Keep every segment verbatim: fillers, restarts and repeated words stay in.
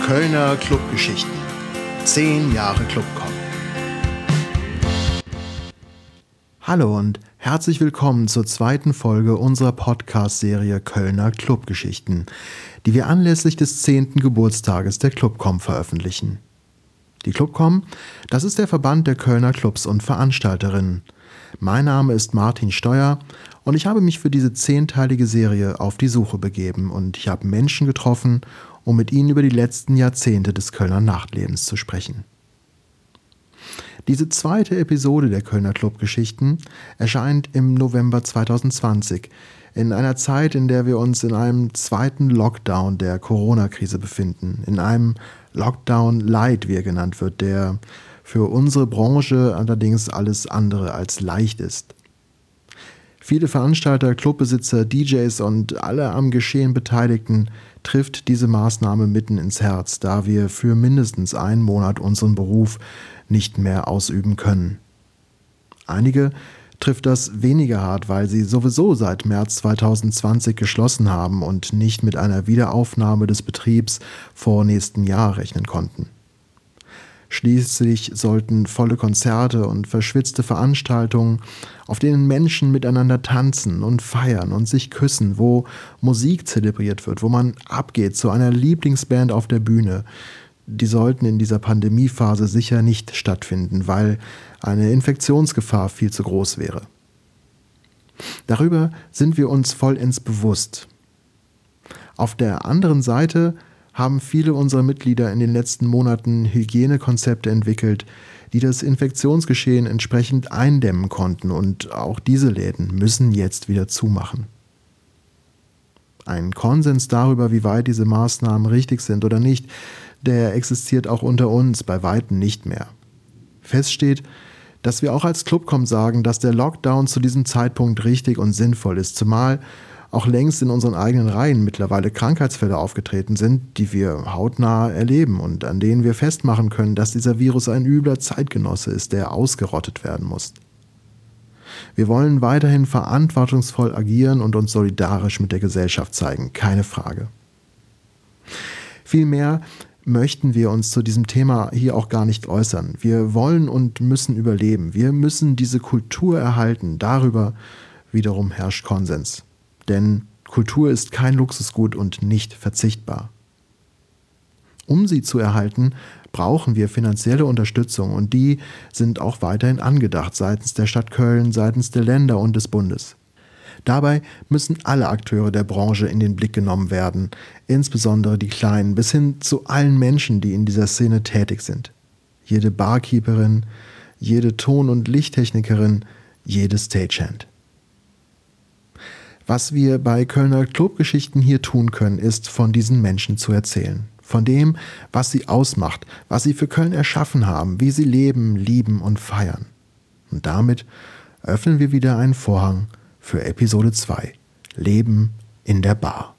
Kölner Clubgeschichten. Zehn Jahre Clubcom. Hallo und herzlich willkommen zur zweiten Folge unserer Podcast-Serie Kölner Clubgeschichten, die wir anlässlich des zehnten Geburtstages der Clubcom veröffentlichen. Die Clubcom, das ist der Verband der Kölner Clubs und Veranstalterinnen. Mein Name ist Martin Steuer und ich habe mich für diese zehnteilige Serie auf die Suche begeben und ich habe Menschen getroffen, um mit ihnen über die letzten Jahrzehnte des Kölner Nachtlebens zu sprechen. Diese zweite Episode der Kölner Clubgeschichten erscheint im November zweitausendzwanzig, in einer Zeit, in der wir uns in einem zweiten Lockdown der Corona-Krise befinden, in einem Lockdown Light, wie er genannt wird, der für unsere Branche allerdings alles andere als leicht ist. Viele Veranstalter, Clubbesitzer, D Js und alle am Geschehen Beteiligten trifft diese Maßnahme mitten ins Herz, da wir für mindestens einen Monat unseren Beruf nicht mehr ausüben können. Einige trifft das weniger hart, weil sie sowieso seit März zweitausendzwanzig geschlossen haben und nicht mit einer Wiederaufnahme des Betriebs vor nächstem Jahr rechnen konnten. Schließlich sollten volle Konzerte und verschwitzte Veranstaltungen, auf denen Menschen miteinander tanzen und feiern und sich küssen, wo Musik zelebriert wird, wo man abgeht zu einer Lieblingsband auf der Bühne, die sollten in dieser Pandemiephase sicher nicht stattfinden, weil eine Infektionsgefahr viel zu groß wäre. Darüber sind wir uns vollends bewusst. Auf der anderen Seite haben viele unserer Mitglieder in den letzten Monaten Hygienekonzepte entwickelt, die das Infektionsgeschehen entsprechend eindämmen konnten, und auch diese Läden müssen jetzt wieder zumachen. Ein Konsens darüber, wie weit diese Maßnahmen richtig sind oder nicht, der existiert auch unter uns bei Weitem nicht mehr. Fest steht, dass wir auch als Clubcom sagen, dass der Lockdown zu diesem Zeitpunkt richtig und sinnvoll ist, zumal auch längst in unseren eigenen Reihen mittlerweile Krankheitsfälle aufgetreten sind, die wir hautnah erleben und an denen wir festmachen können, dass dieser Virus ein übler Zeitgenosse ist, der ausgerottet werden muss. Wir wollen weiterhin verantwortungsvoll agieren und uns solidarisch mit der Gesellschaft zeigen, keine Frage. Vielmehr möchten wir uns zu diesem Thema hier auch gar nicht äußern. Wir wollen und müssen überleben. Wir müssen diese Kultur erhalten. Darüber wiederum herrscht Konsens. Denn Kultur ist kein Luxusgut und nicht verzichtbar. Um sie zu erhalten, brauchen wir finanzielle Unterstützung, und die sind auch weiterhin angedacht seitens der Stadt Köln, seitens der Länder und des Bundes. Dabei müssen alle Akteure der Branche in den Blick genommen werden, insbesondere die Kleinen, bis hin zu allen Menschen, die in dieser Szene tätig sind. Jede Barkeeperin, jede Ton- und Lichttechnikerin, jede Stagehand. Was wir bei Kölner Clubgeschichten hier tun können, ist, von diesen Menschen zu erzählen. Von dem, was sie ausmacht, was sie für Köln erschaffen haben, wie sie leben, lieben und feiern. Und damit öffnen wir wieder einen Vorhang für Episode zwei. Leben in der Bar.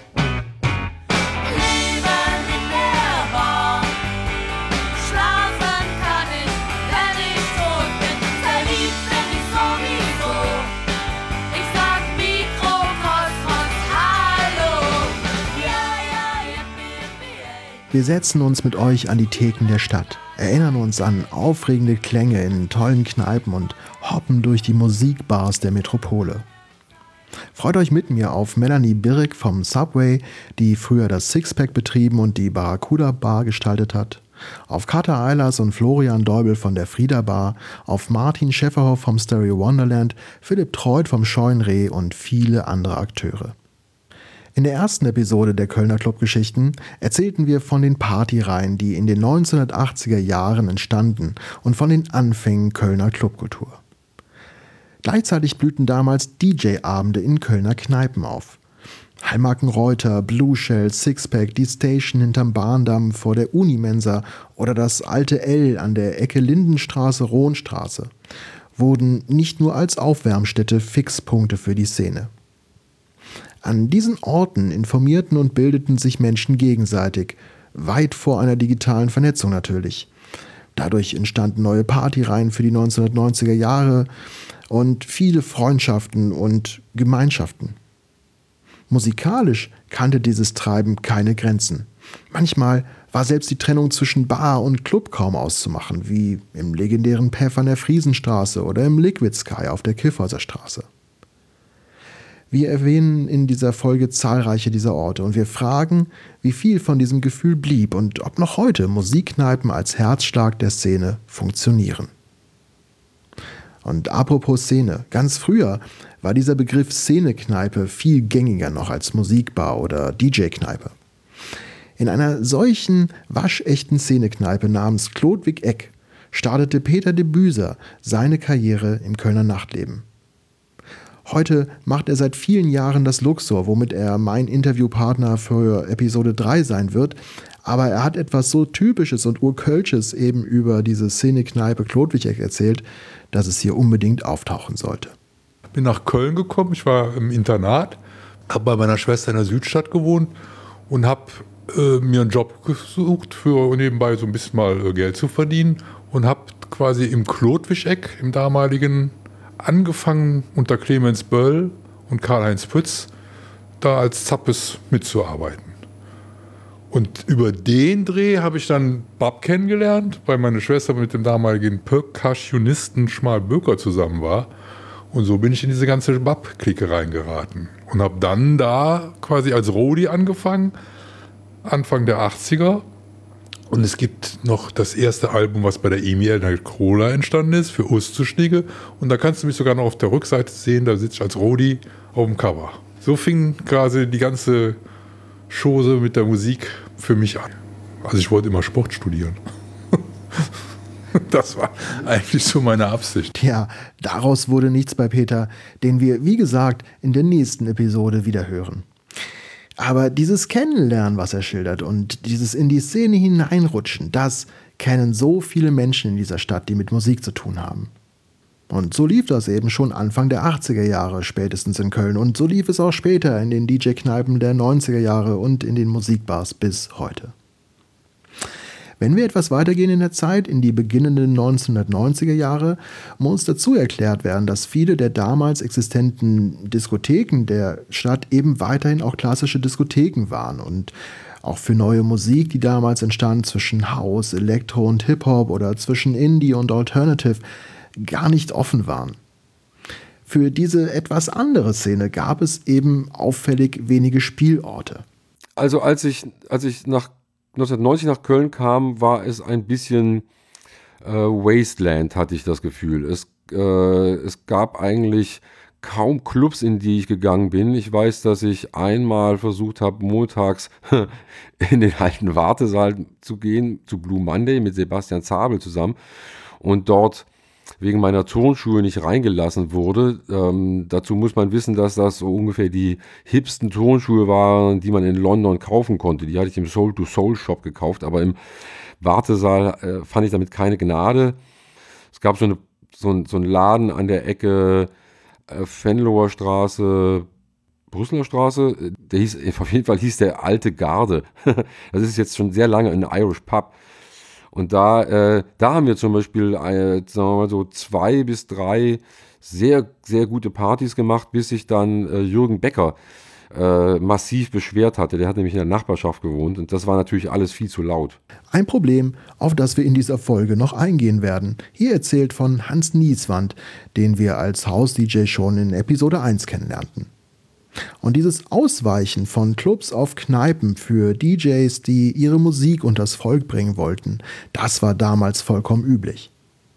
Wir setzen uns mit euch an die Theken der Stadt, erinnern uns an aufregende Klänge in tollen Kneipen und hoppen durch die Musikbars der Metropole. Freut euch mit mir auf Melanie Birk vom Subway, die früher das Sixpack betrieben und die Barracuda Bar gestaltet hat, auf Kater Eilers und Florian Deubel von der Frieda Bar, auf Martin Schäferhoff vom Stereo Wonderland, Philipp Treut vom Scheuen Reh und viele andere Akteure. In der ersten Episode der Kölner Clubgeschichten erzählten wir von den Partyreihen, die in den neunzehnhundertachtziger Jahren entstanden, und von den Anfängen Kölner Clubkultur. Gleichzeitig blühten damals D J-Abende in Kölner Kneipen auf. Heimarken Reuter, Blue Shell, Sixpack, die Station hinterm Bahndamm vor der Unimensa oder das alte L an der Ecke Lindenstraße-Rohnstraße wurden nicht nur als Aufwärmstätte Fixpunkte für die Szene. An diesen Orten informierten und bildeten sich Menschen gegenseitig, weit vor einer digitalen Vernetzung natürlich. Dadurch entstanden neue Partyreihen für die neunzehnhundertneunziger Jahre und viele Freundschaften und Gemeinschaften. Musikalisch kannte dieses Treiben keine Grenzen. Manchmal war selbst die Trennung zwischen Bar und Club kaum auszumachen, wie im legendären Paff an der Friesenstraße oder im Liquid Sky auf der Kyffhäuser Straße. Wir erwähnen in dieser Folge zahlreiche dieser Orte und wir fragen, wie viel von diesem Gefühl blieb und ob noch heute Musikkneipen als Herzschlag der Szene funktionieren. Und apropos Szene, ganz früher war dieser Begriff Szenekneipe viel gängiger noch als Musikbar oder D J-Kneipe. In einer solchen waschechten Szenekneipe namens Chlodwig Eck startete Peter de Büser seine Karriere im Kölner Nachtleben. Heute macht er seit vielen Jahren das Luxor, womit er mein Interviewpartner für Episode drei sein wird. Aber er hat etwas so Typisches und Urkölsches eben über diese Szenekneipe Chlodwig Eck erzählt, dass es hier unbedingt auftauchen sollte. Ich bin nach Köln gekommen, ich war im Internat, habe bei meiner Schwester in der Südstadt gewohnt und habe äh, mir einen Job gesucht, für nebenbei so ein bisschen mal äh, Geld zu verdienen und habe quasi im Chlodwig Eck, im damaligen, angefangen unter Clemens Böll und Karl-Heinz Pütz da als Zappes mitzuarbeiten. Und über den Dreh habe ich dann Bab kennengelernt, weil meine Schwester mit dem damaligen Percussionisten Schmal Böker zusammen war. Und so bin ich in diese ganze Bab-Clique reingeraten. Und habe dann da quasi als Roadie angefangen, Anfang der achtziger. Und es gibt noch das erste Album, was bei der E M I Nightcrawler entstanden ist, für Ustzuschnigge. Und da kannst du mich sogar noch auf der Rückseite sehen, da sitze ich als Roadie auf dem Cover. So fing quasi die ganze Chose mit der Musik für mich an. Also ich wollte immer Sport studieren. Das war eigentlich so meine Absicht. Ja, daraus wurde nichts bei Peter, den wir, wie gesagt, in der nächsten Episode wieder hören. Aber dieses Kennenlernen, was er schildert, und dieses in die Szene hineinrutschen, das kennen so viele Menschen in dieser Stadt, die mit Musik zu tun haben. Und so lief das eben schon Anfang der achtziger Jahre spätestens in Köln. Und so lief es auch später in den D J-Kneipen der neunziger Jahre und in den Musikbars bis heute. Wenn wir etwas weitergehen in der Zeit, in die beginnenden neunzehnhundertneunziger Jahre, muss dazu erklärt werden, dass viele der damals existenten Diskotheken der Stadt eben weiterhin auch klassische Diskotheken waren und auch für neue Musik, die damals entstand zwischen House, Elektro und Hip-Hop oder zwischen Indie und Alternative, gar nicht offen waren. Für diese etwas andere Szene gab es eben auffällig wenige Spielorte. Also als ich, als ich nach neunzehnhundertneunzig nach Köln kam, war es ein bisschen äh, Wasteland, hatte ich das Gefühl. Es, äh, es gab eigentlich kaum Clubs, in die ich gegangen bin. Ich weiß, dass ich einmal versucht habe, montags in den alten Wartesaal zu gehen, zu Blue Monday mit Sebastian Zabel zusammen und dort wegen meiner Turnschuhe nicht reingelassen wurde. Ähm, dazu muss man wissen, dass das so ungefähr die hipsten Turnschuhe waren, die man in London kaufen konnte. Die hatte ich im Soul-to-Soul-Shop gekauft, aber im Wartesaal äh, fand ich damit keine Gnade. Es gab so, eine, so, ein, so einen Laden an der Ecke äh, Venloer Straße, Brüsseler Straße. Der hieß, auf jeden Fall hieß der Alte Garde. Das ist jetzt schon sehr lange ein Irish Pub. Und da, äh, da haben wir zum Beispiel äh, sagen wir mal so zwei bis drei sehr, sehr gute Partys gemacht, bis sich dann äh, Jürgen Becker äh, massiv beschwert hatte. Der hat nämlich in der Nachbarschaft gewohnt und das war natürlich alles viel zu laut. Ein Problem, auf das wir in dieser Folge noch eingehen werden. Hier erzählt von Hans Nieswand, den wir als House-D J schon in Episode eins kennenlernten. Und dieses Ausweichen von Clubs auf Kneipen für D Js, die ihre Musik unters Volk bringen wollten, das war damals vollkommen üblich.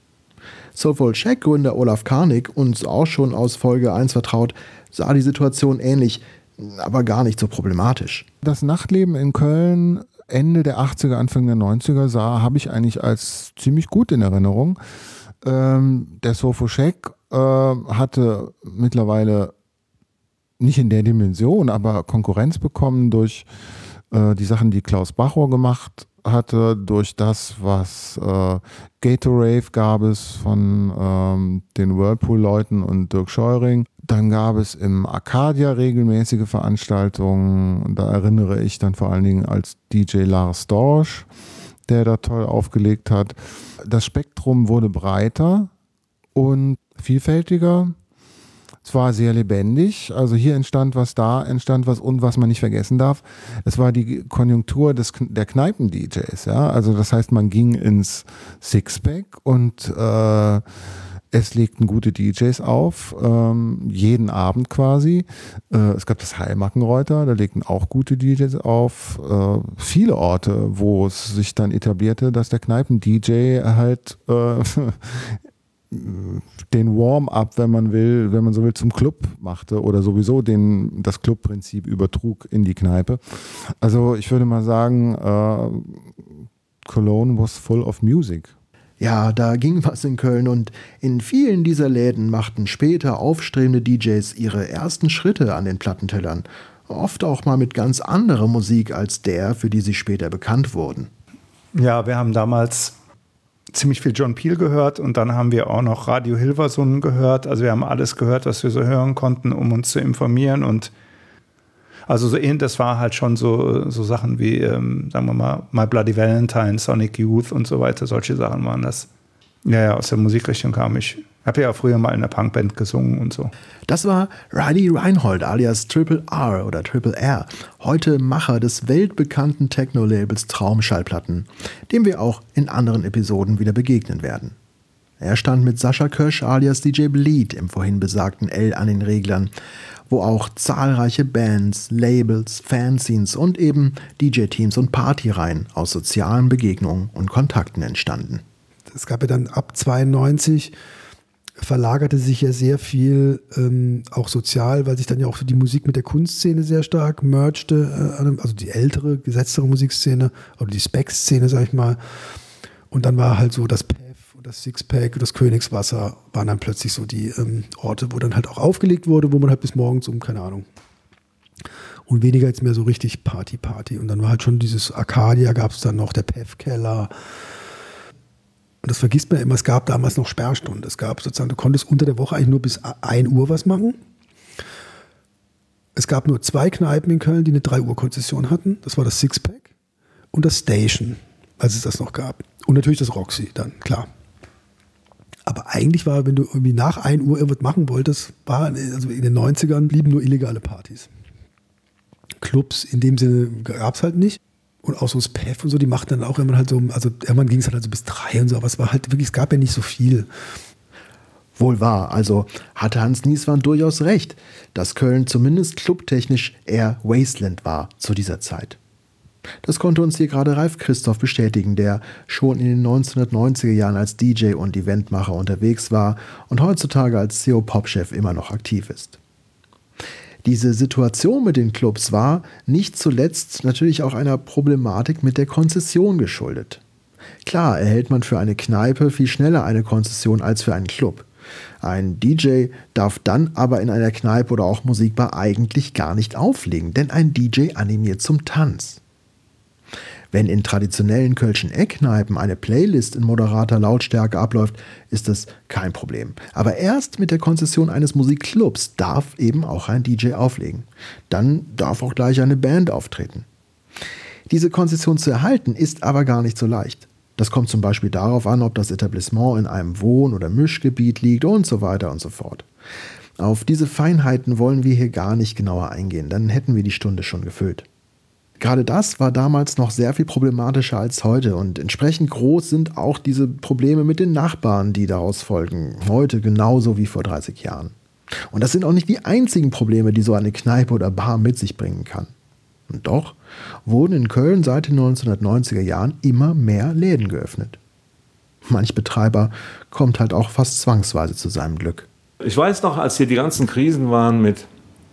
Soulful Shack-Gründer Olaf Karnig, uns auch schon aus Folge eins vertraut, sah die Situation ähnlich, aber gar nicht so problematisch. Das Nachtleben in Köln Ende der achtziger, Anfang der neunziger sah, habe ich eigentlich als ziemlich gut in Erinnerung. Ähm, der Soulful Shack äh, hatte mittlerweile nicht in der Dimension, aber Konkurrenz bekommen durch äh, die Sachen, die Klaus Bachor gemacht hatte, durch das, was äh, Gatorade gab es von ähm, den Whirlpool-Leuten und Dirk Scheuring. Dann gab es im Arcadia regelmäßige Veranstaltungen. Und da erinnere ich dann vor allen Dingen als D J Lars Dorsch, der da toll aufgelegt hat. Das Spektrum wurde breiter und vielfältiger. Es war sehr lebendig. Also hier entstand was, da entstand was und was man nicht vergessen darf. Es war die Konjunktur des, der Kneipen-D Js. Ja? Also das heißt, man ging ins Sixpack und äh, es legten gute D Js auf, ähm, jeden Abend quasi. Äh, es gab das Heilmackenreuter, da legten auch gute D Js auf. Äh, viele Orte, wo es sich dann etablierte, dass der Kneipen-D J halt äh, den Warm-up, wenn man will, wenn man so will, zum Club machte oder sowieso den, das Clubprinzip übertrug in die Kneipe. Also ich würde mal sagen, äh, Cologne was full of music. Ja, da ging was in Köln und in vielen dieser Läden machten später aufstrebende D Js ihre ersten Schritte an den Plattentellern. Oft auch mal mit ganz anderer Musik als der, für die sie später bekannt wurden. Ja, wir haben damals ziemlich viel John Peel gehört und dann haben wir auch noch Radio Hilversum gehört. Also wir haben alles gehört, was wir so hören konnten, um uns zu informieren. Und also so ähnlich, das war halt schon so, so Sachen wie, ähm, sagen wir mal, My Bloody Valentine, Sonic Youth und so weiter. Solche Sachen waren das. Ja, ja, aus der Musikrichtung kam ich. Ich habe ja früher mal in einer Punkband gesungen und so. Das war Riley Reinhold alias Triple R oder Triple R, heute Macher des weltbekannten Techno-Labels Traumschallplatten, dem wir auch in anderen Episoden wieder begegnen werden. Er stand mit Sascha Kösch alias D J Bleed im vorhin besagten L an den Reglern, wo auch zahlreiche Bands, Labels, Fanzines und eben D J-Teams und Partyreihen aus sozialen Begegnungen und Kontakten entstanden. Es gab ja dann ab zweiundneunzig verlagerte sich ja sehr viel ähm, auch sozial, weil sich dann ja auch die Musik mit der Kunstszene sehr stark mergte, äh, also die ältere, gesetztere Musikszene oder die Spec-Szene, sag ich mal. Und dann war halt so das P E F und das Sixpack und das Königswasser waren dann plötzlich so die ähm, Orte, wo dann halt auch aufgelegt wurde, wo man halt bis morgens um, keine Ahnung, und weniger jetzt mehr so richtig Party, Party. Und dann war halt schon dieses Arcadia, gab es dann noch, der P E F-Keller. Und das vergisst man immer, es gab damals noch Sperrstunden. Es gab sozusagen, du konntest unter der Woche eigentlich nur bis ein Uhr was machen. Es gab nur zwei Kneipen in Köln, die eine drei Uhr Konzession hatten. Das war das Sixpack und das Station, als es das noch gab. Und natürlich das Roxy dann, klar. Aber eigentlich war, wenn du irgendwie nach ein Uhr irgendwas machen wolltest, war, also in den neunzigern blieben nur illegale Partys. Clubs in dem Sinne gab es halt nicht. Und auch so das P E F und so, die machten dann auch irgendwann halt so, also irgendwann ging es halt, halt so bis drei und so, aber es war halt wirklich, es gab ja nicht so viel. Wohl wahr, also hatte Hans Nieswand durchaus recht, dass Köln zumindest clubtechnisch eher Wasteland war zu dieser Zeit. Das konnte uns hier gerade Ralf Christoph bestätigen, der schon in den neunzehnhundertneunziger Jahren als D J und Eventmacher unterwegs war und heutzutage als C O-Pop-Chef immer noch aktiv ist. Diese Situation mit den Clubs war nicht zuletzt natürlich auch einer Problematik mit der Konzession geschuldet. Klar erhält man für eine Kneipe viel schneller eine Konzession als für einen Club. Ein D J darf dann aber in einer Kneipe oder auch Musikbar eigentlich gar nicht auflegen, denn ein D J animiert zum Tanz. Wenn in traditionellen kölschen Eckkneipen eine Playlist in moderater Lautstärke abläuft, ist das kein Problem. Aber erst mit der Konzession eines Musikclubs darf eben auch ein D J auflegen. Dann darf auch gleich eine Band auftreten. Diese Konzession zu erhalten ist aber gar nicht so leicht. Das kommt zum Beispiel darauf an, ob das Etablissement in einem Wohn- oder Mischgebiet liegt und so weiter und so fort. Auf diese Feinheiten wollen wir hier gar nicht genauer eingehen, dann hätten wir die Stunde schon gefüllt. Gerade das war damals noch sehr viel problematischer als heute und entsprechend groß sind auch diese Probleme mit den Nachbarn, die daraus folgen, heute genauso wie vor dreißig Jahren. Und das sind auch nicht die einzigen Probleme, die so eine Kneipe oder Bar mit sich bringen kann. Und doch wurden in Köln seit den neunzehnhundertneunziger Jahren immer mehr Läden geöffnet. Manch Betreiber kommt halt auch fast zwangsweise zu seinem Glück. Ich weiß noch, als hier die ganzen Krisen waren mit,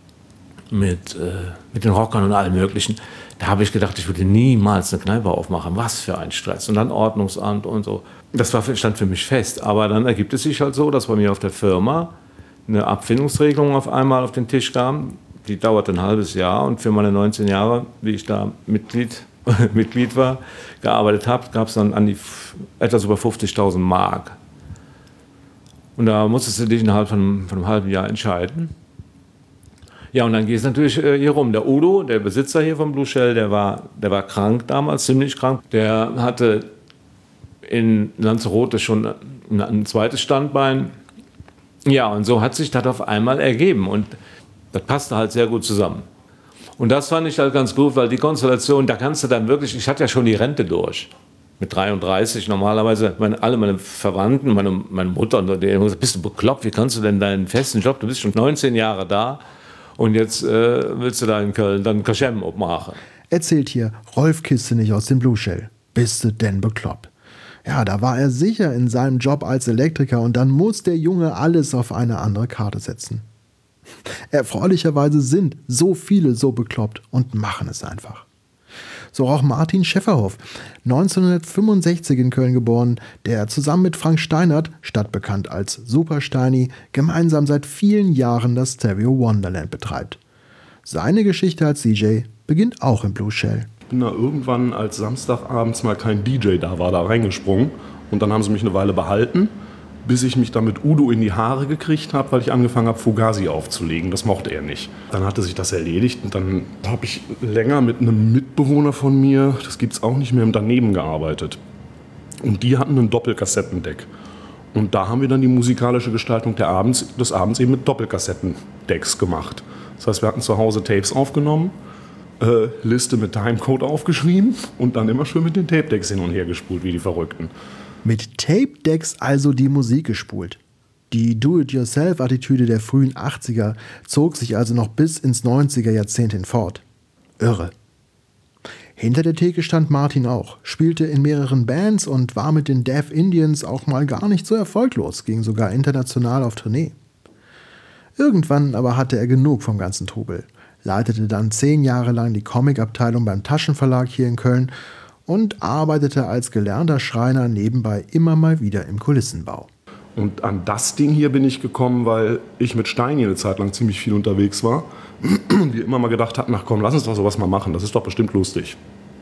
mit, äh, mit den Rockern und allem Möglichen, da habe ich gedacht, ich würde niemals eine Kneipe aufmachen. Was für ein Stress. Und dann Ordnungsamt und so. Das war, stand für mich fest. Aber dann ergibt es sich halt so, dass bei mir auf der Firma eine Abfindungsregelung auf einmal auf den Tisch kam. Die dauerte ein halbes Jahr. Und für meine neunzehn Jahre, wie ich da Mitglied, Mitglied war, gearbeitet habe, gab es dann an die etwas über fünfzigtausend Mark. Und da musstest du dich innerhalb von, von einem halben Jahr entscheiden. Ja, und dann geht es natürlich äh, hier rum. Der Udo, der Besitzer hier vom Blue Shell, der war, der war krank damals, ziemlich krank. Der hatte in Lanzarote schon ein, ein zweites Standbein. Ja, und so hat sich das auf einmal ergeben und das passte halt sehr gut zusammen. Und das fand ich halt ganz gut, weil die Konstellation, da kannst du dann wirklich, ich hatte ja schon die Rente durch. Mit dreiunddreißig normalerweise, meine, alle meine Verwandten, meine, meine Mutter, und die haben gesagt, bist du bekloppt, wie kannst du denn deinen festen Job, du bist schon neunzehn Jahre da und jetzt äh, willst du da in Köln dann Kaschem abmachen. Erzählt hier Rolf Kissenich aus dem Blue Shell. Bist du denn bekloppt? Ja, da war er sicher in seinem Job als Elektriker und dann muss der Junge alles auf eine andere Karte setzen. Erfreulicherweise sind so viele so bekloppt und machen es einfach. So auch Martin Schäferhoff, neunzehnhundertfünfundsechzig in Köln geboren, der zusammen mit Frank Steinert, stadtbekannt als Super Steini, gemeinsam seit vielen Jahren das Stereo Wonderland betreibt. Seine Geschichte als D J beginnt auch im Blue Shell. Ich bin da irgendwann, als Samstagabends mal kein D J da war, da reingesprungen und dann haben sie mich eine Weile behalten, bis ich mich dann mit Udo in die Haare gekriegt habe, weil ich angefangen habe, Fugazi aufzulegen. Das mochte er nicht. Dann hatte sich das erledigt und dann habe ich länger mit einem Mitbewohner von mir, das gibt es auch nicht mehr, im Daneben gearbeitet. Und die hatten ein Doppelkassettendeck. Und da haben wir dann die musikalische Gestaltung der Abends, des Abends eben mit Doppelkassettendecks gemacht. Das heißt, wir hatten zu Hause Tapes aufgenommen, äh, Liste mit Timecode aufgeschrieben und dann immer schön mit den Tape-Decks hin und her gespult, wie die Verrückten. Mit Tape-Decks also die Musik gespult. Die Do-it-yourself-Attitüde der frühen achtziger zog sich also noch bis ins neunziger Jahrzehnt hinfort. Irre. Hinter der Theke stand Martin auch, spielte in mehreren Bands und war mit den Deaf Indians auch mal gar nicht so erfolglos, ging sogar international auf Tournee. Irgendwann aber hatte er genug vom ganzen Trubel, leitete dann zehn Jahre lang die Comicabteilung beim Taschenverlag hier in Köln und arbeitete als gelernter Schreiner nebenbei immer mal wieder im Kulissenbau. Und an das Ding hier bin ich gekommen, weil ich mit Steini eine Zeit lang ziemlich viel unterwegs war und wir immer mal gedacht hatten, ach komm, lass uns doch sowas mal machen, das ist doch bestimmt lustig.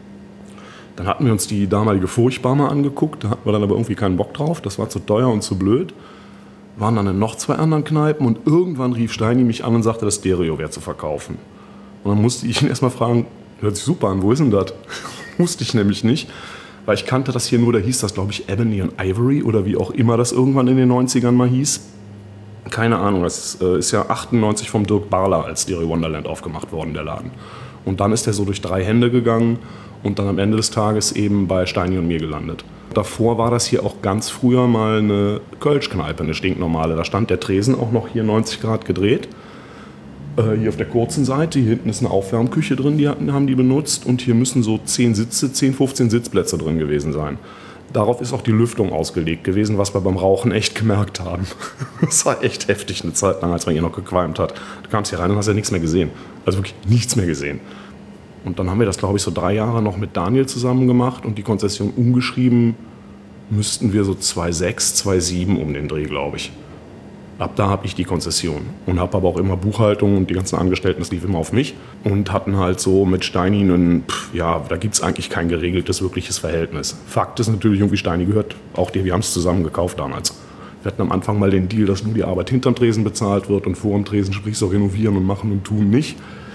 Dann hatten wir uns die damalige Furchtbar mal angeguckt, da hatten wir dann aber irgendwie keinen Bock drauf, das war zu teuer und zu blöd. Waren dann in noch zwei anderen Kneipen und irgendwann rief Steini mich an und sagte, das Stereo wäre zu verkaufen. Und dann musste ich ihn erstmal fragen, hört sich super an, wo ist denn das? Wusste ich nämlich nicht, weil ich kannte das hier nur, da hieß das, glaube ich, Ebony and Ivory oder wie auch immer das irgendwann in den neunzigern mal hieß. Keine Ahnung, das ist, äh, ist ja achtundneunzig vom Dirk Barler als Stereo Wonderland aufgemacht worden, der Laden. Und dann ist der so durch drei Hände gegangen und dann am Ende des Tages eben bei Steini und mir gelandet. Davor war das hier auch ganz früher mal eine Kölschkneipe, eine stinknormale. Da stand der Tresen auch noch hier neunzig Grad gedreht. Hier auf der kurzen Seite, hier hinten ist eine Aufwärmküche drin, die hatten, haben die benutzt. Und hier müssen so zehn Sitze, zehn, fünfzehn Sitzplätze drin gewesen sein. Darauf ist auch die Lüftung ausgelegt gewesen, was wir beim Rauchen echt gemerkt haben. Das war echt heftig eine Zeit lang, als man hier noch gequalmt hat. Du kamst hier rein und hast ja nichts mehr gesehen. Also wirklich nichts mehr gesehen. Und dann haben wir das, glaube ich, so drei Jahre noch mit Daniel zusammen gemacht und die Konzession umgeschrieben müssten wir so zweitausendsechs, zweitausendsieben um den Dreh, glaube ich. Ab da habe ich die Konzession und habe aber auch immer Buchhaltung und die ganzen Angestellten, das lief immer auf mich und hatten halt so mit Steini einen, pff, ja, da gibt es eigentlich kein geregeltes, wirkliches Verhältnis. Fakt ist natürlich, irgendwie Steini gehört, auch dir, wir haben es zusammen gekauft damals. Wir hatten am Anfang mal den Deal, dass nur die Arbeit hinterm Tresen bezahlt wird und vor dem Tresen, sprich so renovieren und machen und tun nicht.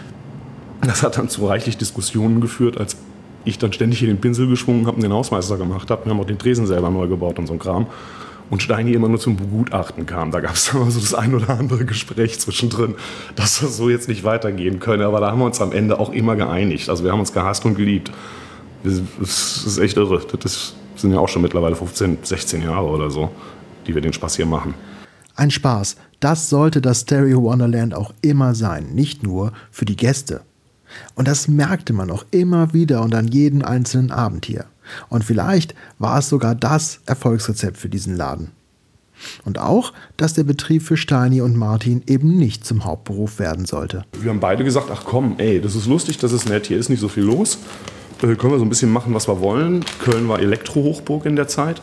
Das hat dann zu reichlich Diskussionen geführt, als ich dann ständig hier den Pinsel geschwungen habe und den Hausmeister gemacht habe. Wir haben auch den Tresen selber neu gebaut und so ein Kram. Und Steini immer nur zum Begutachten kam. Da gab es dann mal so das ein oder andere Gespräch zwischendrin, dass das so jetzt nicht weitergehen könne. Aber da haben wir uns am Ende auch immer geeinigt. Also wir haben uns gehasst und geliebt. Das ist echt irre. Das sind ja auch schon mittlerweile fünfzehn, sechzehn Jahre oder so, die wir den Spaß hier machen. Ein Spaß. Das sollte das Stereo Wonderland auch immer sein. Nicht nur für die Gäste. Und das merkte man auch immer wieder und an jedem einzelnen Abend hier. Und vielleicht war es sogar das Erfolgsrezept für diesen Laden. Und auch, dass der Betrieb für Steini und Martin eben nicht zum Hauptberuf werden sollte. Wir haben beide gesagt, ach komm, ey, das ist lustig, das ist nett, hier ist nicht so viel los. Äh, können wir so ein bisschen machen, was wir wollen. Köln war Elektrohochburg in der Zeit.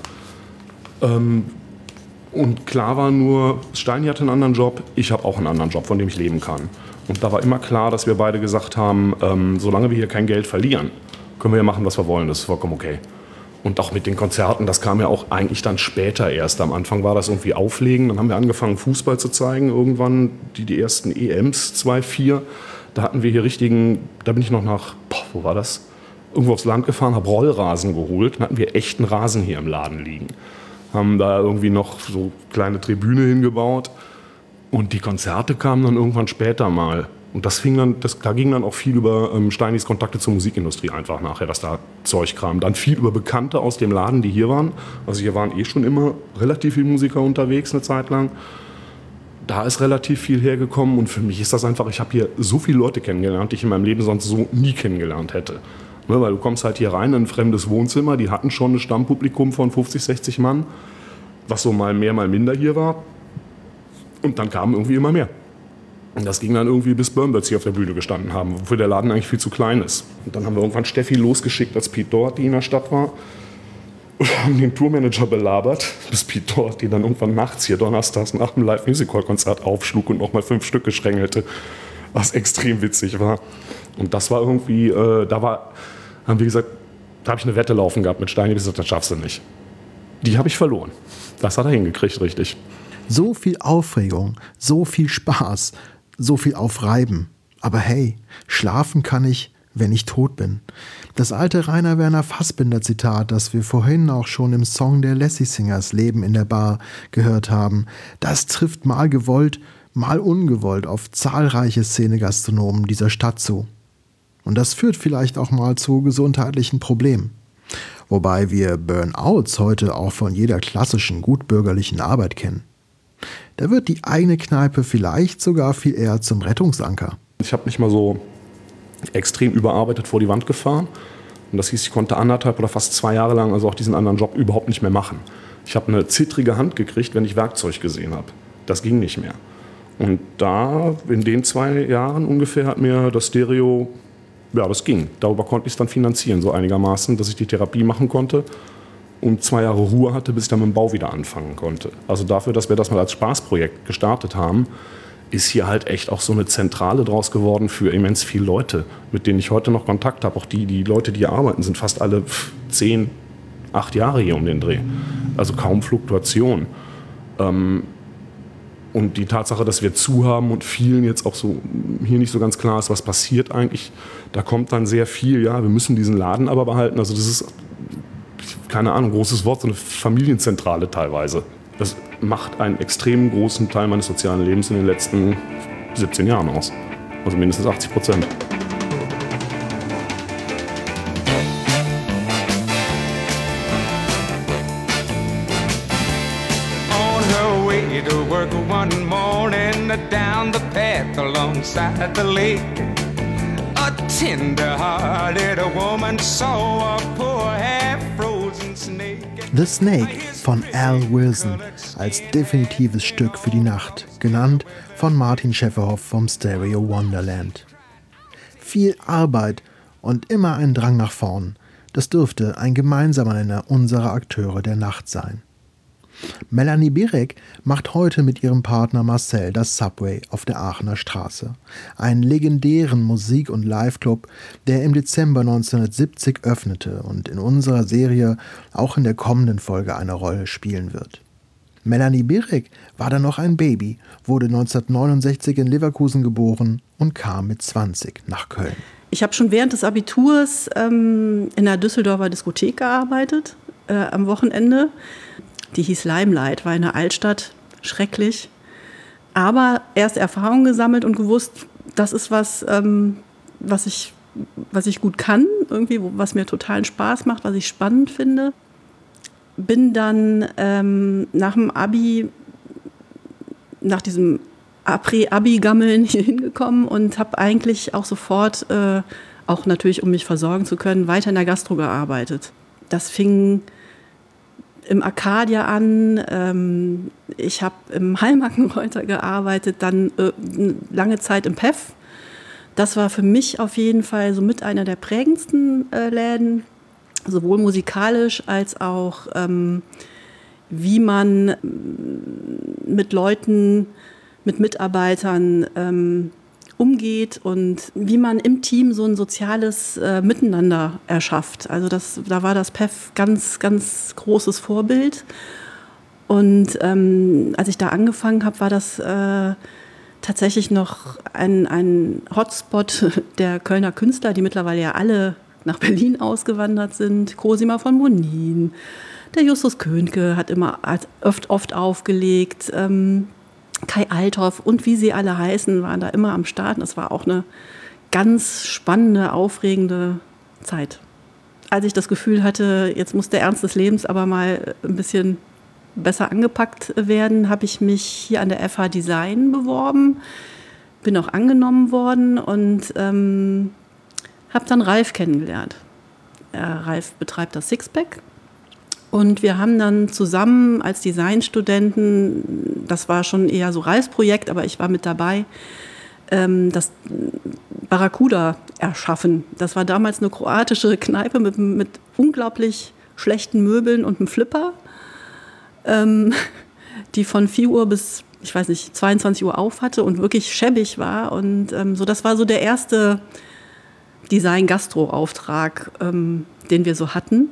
Ähm, und klar war nur, Steini hatte einen anderen Job, ich habe auch einen anderen Job, von dem ich leben kann. Und da war immer klar, dass wir beide gesagt haben, ähm, solange wir hier kein Geld verlieren, können wir ja machen, was wir wollen, das ist vollkommen okay. Und auch mit den Konzerten, das kam ja auch eigentlich dann später erst. Am Anfang war das irgendwie Auflegen, dann haben wir angefangen Fußball zu zeigen, irgendwann die, die ersten E Ms, zwei, vier. Da hatten wir hier richtigen, da bin ich noch nach, boah, wo war das? Irgendwo aufs Land gefahren, habe Rollrasen geholt, dann hatten wir echten Rasen hier im Laden liegen. haben da irgendwie noch so kleine Tribüne hingebaut und die Konzerte kamen dann irgendwann später mal. Und das fing dann, das, da ging dann auch viel über ähm, Steinis Kontakte zur Musikindustrie einfach nachher, dass da Zeug kam. Dann viel über Bekannte aus dem Laden, die hier waren. Also hier waren eh schon immer relativ viele Musiker unterwegs eine Zeit lang. Da ist relativ viel hergekommen und für mich ist das einfach, ich habe hier so viele Leute kennengelernt, die ich in meinem Leben sonst so nie kennengelernt hätte. Ne, weil du kommst halt hier rein in ein fremdes Wohnzimmer, die hatten schon ein Stammpublikum von fünfzig, sechzig Mann, was so mal mehr, mal minder hier war. Und dann kamen irgendwie immer mehr. Und das ging dann irgendwie bis Burnbirds hier auf der Bühne gestanden haben, wofür der Laden eigentlich viel zu klein ist. Und dann haben wir irgendwann Steffi losgeschickt, als Pete Doherty in der Stadt war. Und haben den Tourmanager belabert, bis Pete Doherty dann irgendwann nachts hier donnerstags nach dem Live-Music-Hall-Konzert aufschlug und nochmal fünf Stück geschrängelte, was extrem witzig war. Und das war irgendwie, äh, da war, haben wir gesagt, da habe ich eine Wette laufen gehabt mit Steini, gesagt, das schaffst du nicht. Die habe ich verloren. Das hat er hingekriegt, richtig. So viel Aufregung, so viel Spaß, so viel Aufreiben. Aber hey, schlafen kann ich, wenn ich tot bin. Das alte Rainer Werner Fassbinder-Zitat, das wir vorhin auch schon im Song der Lassie Singers Leben in der Bar gehört haben, das trifft mal gewollt, mal ungewollt auf zahlreiche Szenegastronomen dieser Stadt zu. Und das führt vielleicht auch mal zu gesundheitlichen Problemen. Wobei wir Burnouts heute auch von jeder klassischen, gutbürgerlichen Arbeit kennen. Da wird die eigene Kneipe vielleicht sogar viel eher zum Rettungsanker. Ich habe nicht mal so extrem überarbeitet vor die Wand gefahren. Und das hieß, ich konnte anderthalb oder fast zwei Jahre lang also auch diesen anderen Job überhaupt nicht mehr machen. Ich habe eine zittrige Hand gekriegt, wenn ich Werkzeug gesehen habe. Das ging nicht mehr. Und da, in den zwei Jahren ungefähr, hat mir das Stereo, ja, das ging. Darüber konnte ich es dann finanzieren, so einigermaßen, dass ich die Therapie machen konnte und zwei Jahre Ruhe hatte, bis ich dann mit dem Bau wieder anfangen konnte. Also dafür, dass wir das mal als Spaßprojekt gestartet haben, ist hier halt echt auch so eine Zentrale draus geworden für immens viele Leute, mit denen ich heute noch Kontakt habe. Auch die, die Leute, die hier arbeiten, sind fast alle zehn, acht Jahre hier um den Dreh. Also kaum Fluktuation. Ähm, und die Tatsache, dass wir zu haben und vielen jetzt auch so hier nicht so ganz klar ist, was passiert eigentlich, da kommt dann sehr viel, ja, wir müssen diesen Laden aber behalten. Also das ist, keine Ahnung, großes Wort, so eine Familienzentrale teilweise. Das macht einen extrem großen Teil meines sozialen Lebens in den letzten siebzehn Jahren aus. Also mindestens achtzig Prozent. On her way to work one morning, down the path alongside the lake, a tender-hearted woman saw a poor half-frozen snake. The Snake von Al Wilson als definitives Stück für die Nacht, genannt von Martin Schäferhoff vom Stereo Wonderland. Viel Arbeit und immer ein Drang nach vorn, das dürfte ein gemeinsamer Nenner unserer Akteure der Nacht sein. Melanie Birek macht heute mit ihrem Partner Marcel das Subway auf der Aachener Straße. Einen legendären Musik- und Live-Club, der im Dezember neunzehnhundertsiebzig öffnete und in unserer Serie auch in der kommenden Folge eine Rolle spielen wird. Melanie Birek war dann noch ein Baby, wurde neunzehnhundertneunundsechzig in Leverkusen geboren und kam mit zwanzig nach Köln. Ich habe schon während des Abiturs ähm, in einer Düsseldorfer Diskothek gearbeitet, äh, am Wochenende. Die hieß Limelight, war in der Altstadt, schrecklich. Aber erst Erfahrung gesammelt und gewusst, das ist was, ähm, was ich, was ich gut kann, irgendwie, was mir totalen Spaß macht, was ich spannend finde. Bin dann ähm, nach dem Abi, nach diesem Après-Abi-Gammeln hier hingekommen und habe eigentlich auch sofort, äh, auch natürlich, um mich versorgen zu können, weiter in der Gastro gearbeitet. Das fing im Arcadia an, ähm, ich habe im Hallmackenreuter gearbeitet, dann äh, lange Zeit im P E F. Das war für mich auf jeden Fall so mit einer der prägendsten äh, Läden, sowohl musikalisch als auch ähm, wie man mit Leuten, mit Mitarbeitern ähm, umgeht und wie man im Team so ein soziales äh, Miteinander erschafft. Also das, da war das P E F ganz, ganz großes Vorbild. Und ähm, als ich da angefangen habe, war das äh, tatsächlich noch ein, ein Hotspot der Kölner Künstler, die mittlerweile ja alle nach Berlin ausgewandert sind. Cosima von Monin, Der Justus Könke hat immer oft, oft aufgelegt. Ähm, Kai Althoff und wie sie alle heißen, waren da immer am Start. Das war auch eine ganz spannende, aufregende Zeit. Als ich das Gefühl hatte, jetzt muss der Ernst des Lebens aber mal ein bisschen besser angepackt werden, habe ich mich hier an der F H Design beworben, bin auch angenommen worden und ähm, habe dann Ralf kennengelernt. Äh, Ralf betreibt das Sixpack und wir haben dann zusammen als Designstudenten, das war schon eher so Ralfs Projekt, aber ich war mit dabei, ähm, das Barracuda erschaffen. Das war damals eine kroatische Kneipe mit, mit unglaublich schlechten Möbeln und einem Flipper, ähm, die von vier Uhr bis, ich weiß nicht, zweiundzwanzig Uhr auf hatte und wirklich schäbig war. Und ähm, so, das war so der erste Design-Gastro-Auftrag, ähm, den wir so hatten.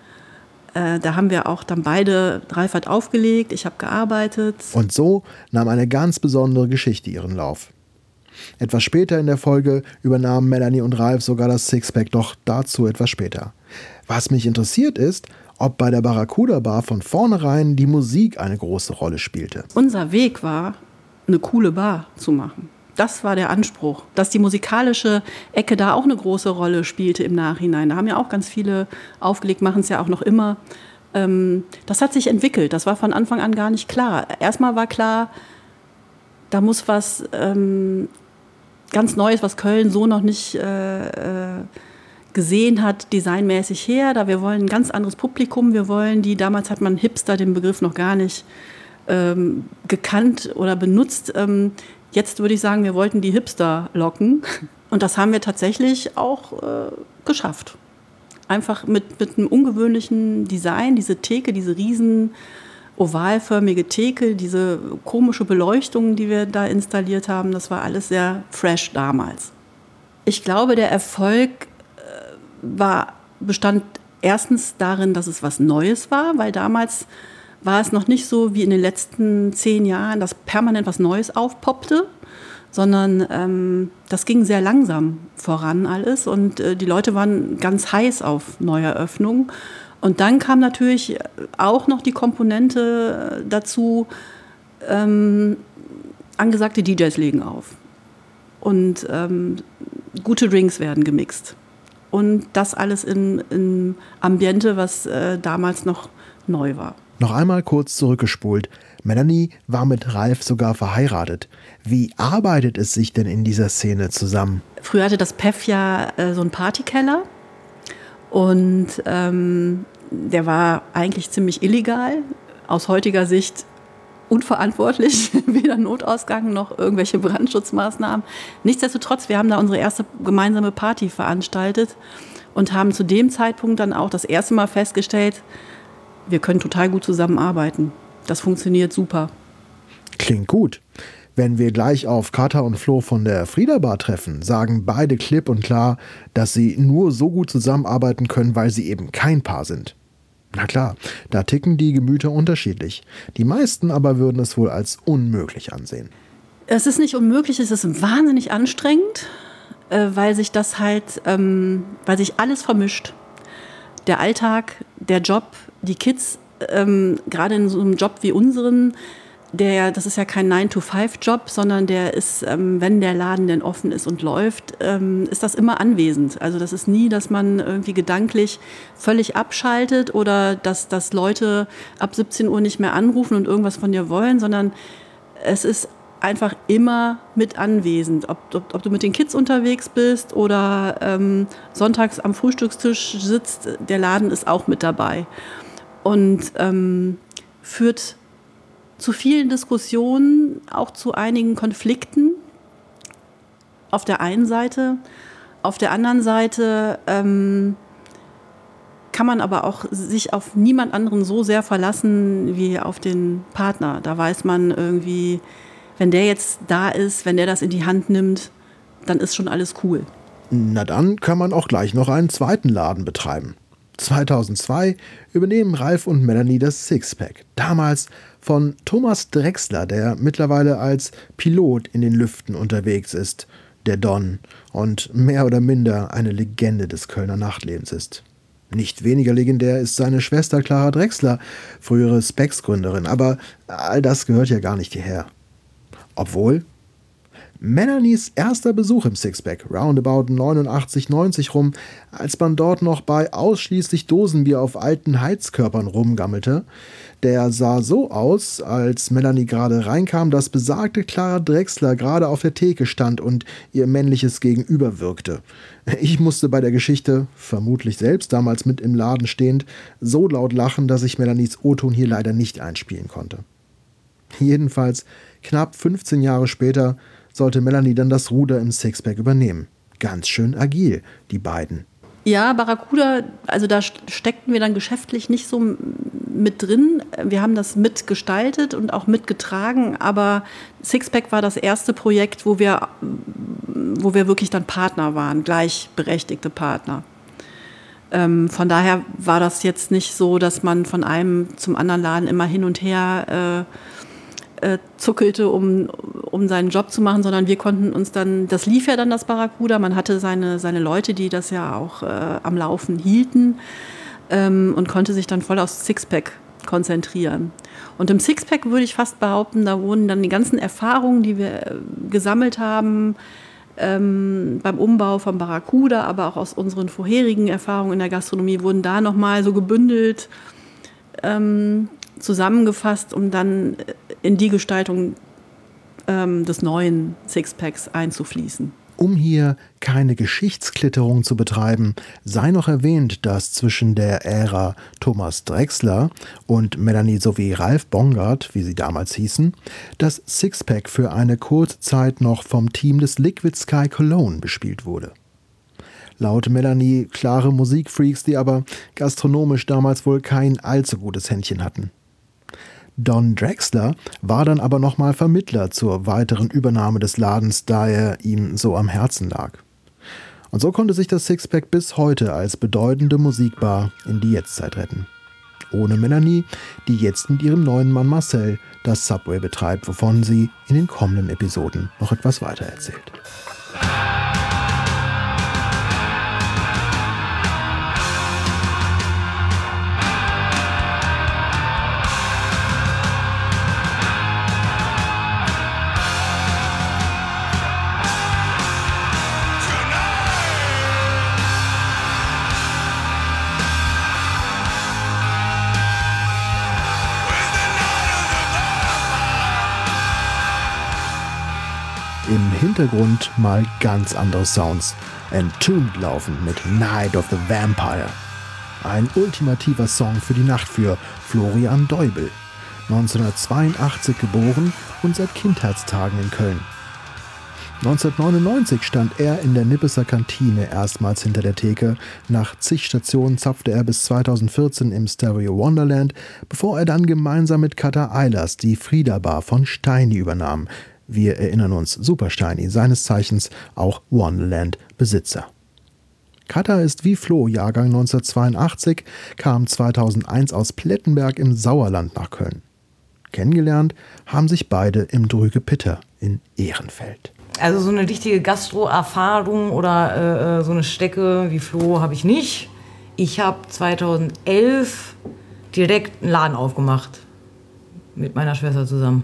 Äh, da haben wir auch dann beide, Ralf hat aufgelegt, ich habe gearbeitet. Und so nahm eine ganz besondere Geschichte ihren Lauf. Etwas später in der Folge übernahmen Melanie und Ralf sogar das Sixpack, doch dazu etwas später. Was mich interessiert ist, ob bei der Barracuda Bar von vornherein die Musik eine große Rolle spielte. Unser Weg war, eine coole Bar zu machen. Das war der Anspruch. Dass die musikalische Ecke da auch eine große Rolle spielte im Nachhinein. Da haben ja auch ganz viele aufgelegt, machen es ja auch noch immer. Ähm, das hat sich entwickelt. Das war von Anfang an gar nicht klar. Erstmal war klar, da muss was ähm, ganz Neues, was Köln so noch nicht äh, äh, gesehen hat, designmäßig her. Da wir wollen ein ganz anderes Publikum. Wir wollen die, damals hat man Hipster, den Begriff noch gar nicht ähm, gekannt oder benutzt. Ähm, jetzt würde ich sagen, wir wollten die Hipster locken. Und das haben wir tatsächlich auch äh, geschafft. Einfach mit, mit einem ungewöhnlichen Design, diese Theke, diese riesen ovalförmige Theke, diese komische Beleuchtung, die wir da installiert haben, das war alles sehr fresh damals. Ich glaube, der Erfolg äh, war, bestand erstens darin, dass es was Neues war, weil damals war es noch nicht so wie in den letzten zehn Jahren, dass permanent was Neues aufpoppte, sondern ähm, das ging sehr langsam voran alles und äh, die Leute waren ganz heiß auf Neueröffnungen. Und dann kam natürlich auch noch die Komponente dazu, ähm, angesagte D Js legen auf. Und ähm, gute Drinks werden gemixt. Und das alles in, in Ambiente, was äh, damals noch neu war. Noch einmal kurz zurückgespult. Melanie war mit Ralf sogar verheiratet. Wie arbeitet es sich denn in dieser Szene zusammen? Früher hatte das P E F ja äh, so einen Partykeller. Und ähm, der war eigentlich ziemlich illegal, aus heutiger Sicht unverantwortlich, weder Notausgang noch irgendwelche Brandschutzmaßnahmen. Nichtsdestotrotz, wir haben da unsere erste gemeinsame Party veranstaltet und haben zu dem Zeitpunkt dann auch das erste Mal festgestellt, wir können total gut zusammenarbeiten. Das funktioniert super. Klingt gut. Wenn wir gleich auf Katha und Flo von der Frieda Bar treffen, sagen beide klipp und klar, dass sie nur so gut zusammenarbeiten können, weil sie eben kein Paar sind. Na klar, da ticken die Gemüter unterschiedlich. Die meisten aber würden es wohl als unmöglich ansehen. Es ist nicht unmöglich, es ist wahnsinnig anstrengend, weil sich das halt, weil sich alles vermischt. Der Alltag, der Job, die Kids, gerade in so einem Job wie unseren, Der, das ist ja kein nine to five Job, sondern der ist, ähm, wenn der Laden denn offen ist und läuft, ähm, ist das immer anwesend. Also das ist nie, dass man irgendwie gedanklich völlig abschaltet oder dass, dass Leute ab siebzehn Uhr nicht mehr anrufen und irgendwas von dir wollen, sondern es ist einfach immer mit anwesend. Ob, ob, ob du mit den Kids unterwegs bist oder ähm, sonntags am Frühstückstisch sitzt, der Laden ist auch mit dabei. Und ähm, führt zu vielen Diskussionen, auch zu einigen Konflikten auf der einen Seite. Auf der anderen Seite ähm, kann man aber auch sich auf niemand anderen so sehr verlassen wie auf den Partner. Da weiß man irgendwie, wenn der jetzt da ist, wenn der das in die Hand nimmt, dann ist schon alles cool. Na dann kann man auch gleich noch einen zweiten Laden betreiben. zweitausendzwei übernehmen Ralf und Melanie das Sixpack. Damals von Thomas Drechsler, der mittlerweile als Pilot in den Lüften unterwegs ist, der Don und mehr oder minder eine Legende des Kölner Nachtlebens ist. Nicht weniger legendär ist seine Schwester Clara Drechsler, frühere Specs-Gründerin, aber all das gehört ja gar nicht hierher. Obwohl, Melanies erster Besuch im Sixpack, roundabout neunundachtzig, neunzig rum, als man dort noch bei ausschließlich Dosenbier auf alten Heizkörpern rumgammelte, der sah so aus, als Melanie gerade reinkam, dass besagte Clara Drechsler gerade auf der Theke stand und ihr männliches Gegenüber wirkte. Ich musste bei der Geschichte, vermutlich selbst damals mit im Laden stehend, so laut lachen, dass ich Melanies O-Ton hier leider nicht einspielen konnte. Jedenfalls, knapp fünfzehn Jahre später, sollte Melanie dann das Ruder im Sixpack übernehmen. Ganz schön agil, die beiden. Ja, Barracuda, also da steckten wir dann geschäftlich nicht so mit drin. Wir haben das mitgestaltet und auch mitgetragen, aber Sixpack war das erste Projekt, wo wir, wo wir wirklich dann Partner waren, gleichberechtigte Partner. Ähm, von daher war das jetzt nicht so, dass man von einem zum anderen Laden immer hin und her äh, äh, zuckelte, um, um seinen Job zu machen, sondern wir konnten uns dann, das lief ja dann das Barracuda, man hatte seine, seine Leute, die das ja auch äh, am Laufen hielten ähm, und konnte sich dann voll aufs Sixpack konzentrieren. Und im Sixpack würde ich fast behaupten, da wurden dann die ganzen Erfahrungen, die wir äh, gesammelt haben, ähm, beim Umbau vom Barracuda, aber auch aus unseren vorherigen Erfahrungen in der Gastronomie, wurden da nochmal so gebündelt, ähm, zusammengefasst, um dann in die Gestaltung ähm, des neuen Sixpacks einzufließen. Um hier keine Geschichtsklitterung zu betreiben, sei noch erwähnt, dass zwischen der Ära Thomas Drechsler und Melanie sowie Ralf Bongard, wie sie damals hießen, das Sixpack für eine kurze Zeit noch vom Team des Liquid Sky Cologne bespielt wurde. Laut Melanie klare Musikfreaks, die aber gastronomisch damals wohl kein allzu gutes Händchen hatten. Don Drechsler war dann aber nochmal Vermittler zur weiteren Übernahme des Ladens, da er ihm so am Herzen lag. Und so konnte sich das Sixpack bis heute als bedeutende Musikbar in die Jetztzeit retten. Ohne Melanie, die jetzt mit ihrem neuen Mann Marcel das Subway betreibt, wovon sie in den kommenden Episoden noch etwas weiter erzählt. Im Hintergrund mal ganz andere Sounds. Entombed laufen mit Night of the Vampire. Ein ultimativer Song für die Nacht für Florian Deubel. neunzehnhundertzweiundachtzig geboren und seit Kindheitstagen in Köln. neunzehnhundertneunundneunzig stand er in der Nippeser Kantine erstmals hinter der Theke. Nach zig Stationen zapfte er bis zweitausendvierzehn im Stereo Wonderland, bevor er dann gemeinsam mit Kata Eilers die Frieda Bar von Steini übernahm. Wir erinnern uns, Super Steini, seines Zeichens auch Wonderland-Besitzer. Kata ist wie Flo, Jahrgang neunzehnhundertzweiundachtzig, kam zweitausendeins aus Plettenberg im Sauerland nach Köln. Kennengelernt haben sich beide im Drüge Pitter in Ehrenfeld. Also so eine richtige Gastro-Erfahrung oder äh, so eine Stecke wie Flo habe ich nicht. Ich habe zweitausendelf direkt einen Laden aufgemacht. Mit meiner Schwester zusammen.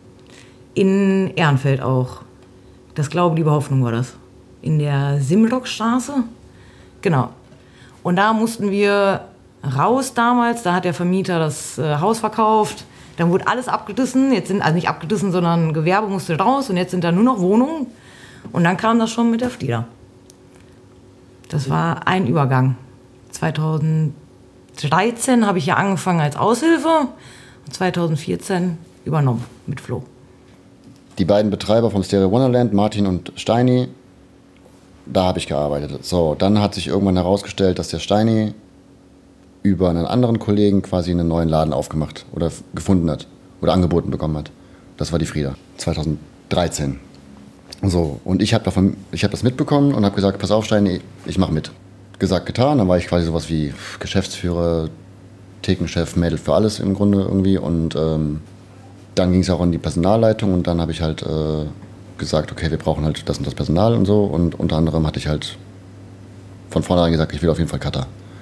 In Ehrenfeld auch. Das Glaube, Liebe, Hoffnung war das. In der Simlockstraße. Genau. Und da mussten wir raus damals. Da hat der Vermieter das äh, Haus verkauft. Dann wurde alles abgerissen. Jetzt sind, also nicht abgerissen, sondern Gewerbe musste raus. Und jetzt sind da nur noch Wohnungen. Und dann kam das schon mit der Frieda. Das war ein Übergang. zweitausenddreizehn habe ich ja angefangen als Aushilfe. Und zweitausendvierzehn übernommen mit Flo. Die beiden Betreiber vom Stereo Wonderland, Martin und Steini, da habe ich gearbeitet. So, dann hat sich irgendwann herausgestellt, dass der Steini über einen anderen Kollegen quasi einen neuen Laden aufgemacht oder gefunden hat oder angeboten bekommen hat. Das war die Frieda, zweitausenddreizehn. So, und ich habe davon, ich habe das mitbekommen und habe gesagt, pass auf Steini, ich mache mit. Gesagt, getan, dann war ich quasi sowas wie Geschäftsführer, Thekenchef, Mädel für alles im Grunde irgendwie und ähm, dann ging es auch an die Personalleitung und dann habe ich halt äh, gesagt, okay, wir brauchen halt das und das Personal und so. Und unter anderem hatte ich halt von vornherein gesagt, ich will auf jeden Fall Cutter.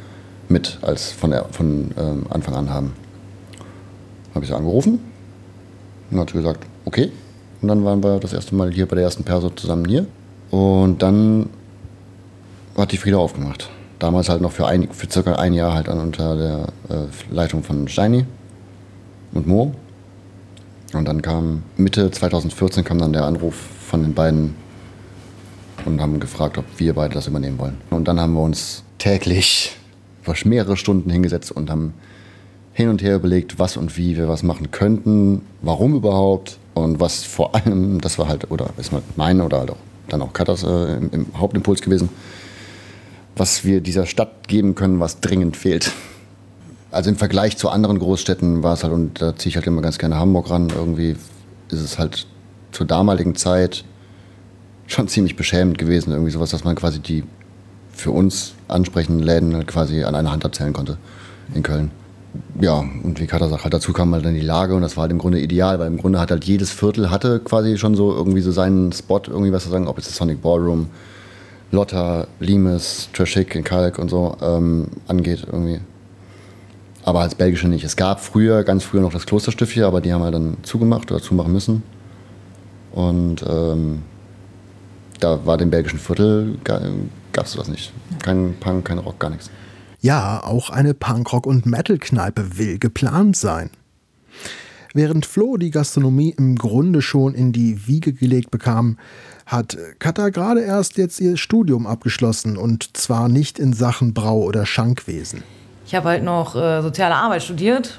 mit als von, der, von ähm, Anfang an haben. Habe ich sie angerufen und hat sie gesagt, okay. Und dann waren wir das erste Mal hier bei der ersten Perso zusammen hier. Und dann hat die Frieda aufgemacht. Damals halt noch für, ein, für circa ein Jahr halt an, unter der äh, Leitung von Steini und Mo. Und dann kam Mitte zweitausendvierzehn kam dann der Anruf von den beiden und haben gefragt, ob wir beide das übernehmen wollen. Und dann haben wir uns täglich über mehrere Stunden hingesetzt und haben hin und her überlegt, was und wie wir was machen könnten, warum überhaupt und was vor allem, das war halt, oder ist mein oder halt auch dann auch Katas äh, im, im Hauptimpuls gewesen, was wir dieser Stadt geben können, was dringend fehlt. Also im Vergleich zu anderen Großstädten war es halt, und da ziehe ich halt immer ganz gerne Hamburg ran, irgendwie ist es halt zur damaligen Zeit schon ziemlich beschämend gewesen, irgendwie sowas, dass man quasi die für uns ansprechenden Läden quasi an einer Hand abzählen konnte in Köln. Ja, und wie Kata sagt, halt dazu kam halt dann die Lage und das war halt im Grunde ideal, weil im Grunde hat halt jedes Viertel hatte quasi schon so irgendwie so seinen Spot, irgendwie was zu sagen, ob es das Sonic Ballroom, Lotta, Limes, Trashik in Kalk und so ähm, angeht irgendwie. Aber als Belgische nicht. Es gab früher, ganz früher noch das Klosterstift hier, aber die haben halt dann zugemacht oder zumachen müssen. Und ähm, da war dem belgischen Viertel, gab es das nicht. Kein Punk, kein Rock, gar nichts. Ja, auch eine Punkrock- und Metal-Kneipe will geplant sein. Während Flo die Gastronomie im Grunde schon in die Wiege gelegt bekam, hat Kata gerade erst jetzt ihr Studium abgeschlossen und zwar nicht in Sachen Brau- oder Schankwesen. Ich habe halt noch äh, soziale Arbeit studiert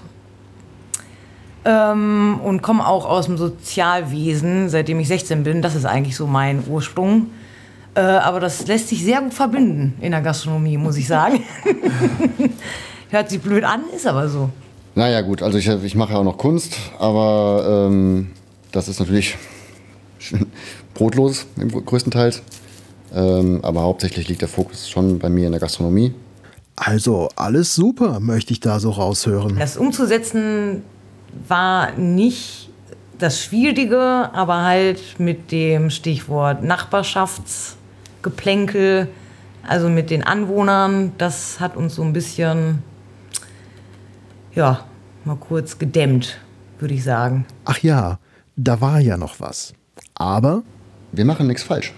ähm, und komme auch aus dem Sozialwesen, seitdem ich sechzehn bin. Das ist eigentlich so mein Ursprung. Äh, aber das lässt sich sehr gut verbinden in der Gastronomie, muss ich sagen. Hört sich blöd an, ist aber so. Naja gut, also ich, ich mache ja auch noch Kunst, aber ähm, das ist natürlich brotlos im größtenteils. Ähm, aber hauptsächlich liegt der Fokus schon bei mir in der Gastronomie. Also alles super, möchte ich da so raushören. Das umzusetzen war nicht das Schwierige, aber halt mit dem Stichwort Nachbarschaftsgeplänkel, also mit den Anwohnern, das hat uns so ein bisschen, ja, mal kurz gedämmt, würde ich sagen. Ach ja, da war ja noch was. Aber wir machen nichts falsch.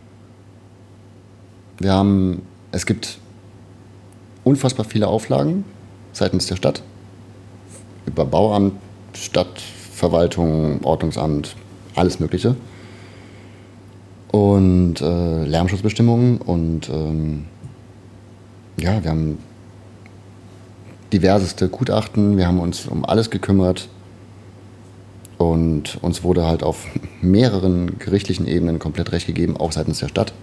Wir haben, es gibt unfassbar viele Auflagen seitens der Stadt. Über Bauamt, Stadtverwaltung, Ordnungsamt, alles Mögliche. Und äh, Lärmschutzbestimmungen und ähm, ja, wir haben diverseste Gutachten, wir haben uns um alles gekümmert und uns wurde halt auf mehreren gerichtlichen Ebenen komplett recht gegeben, auch seitens der Stadt.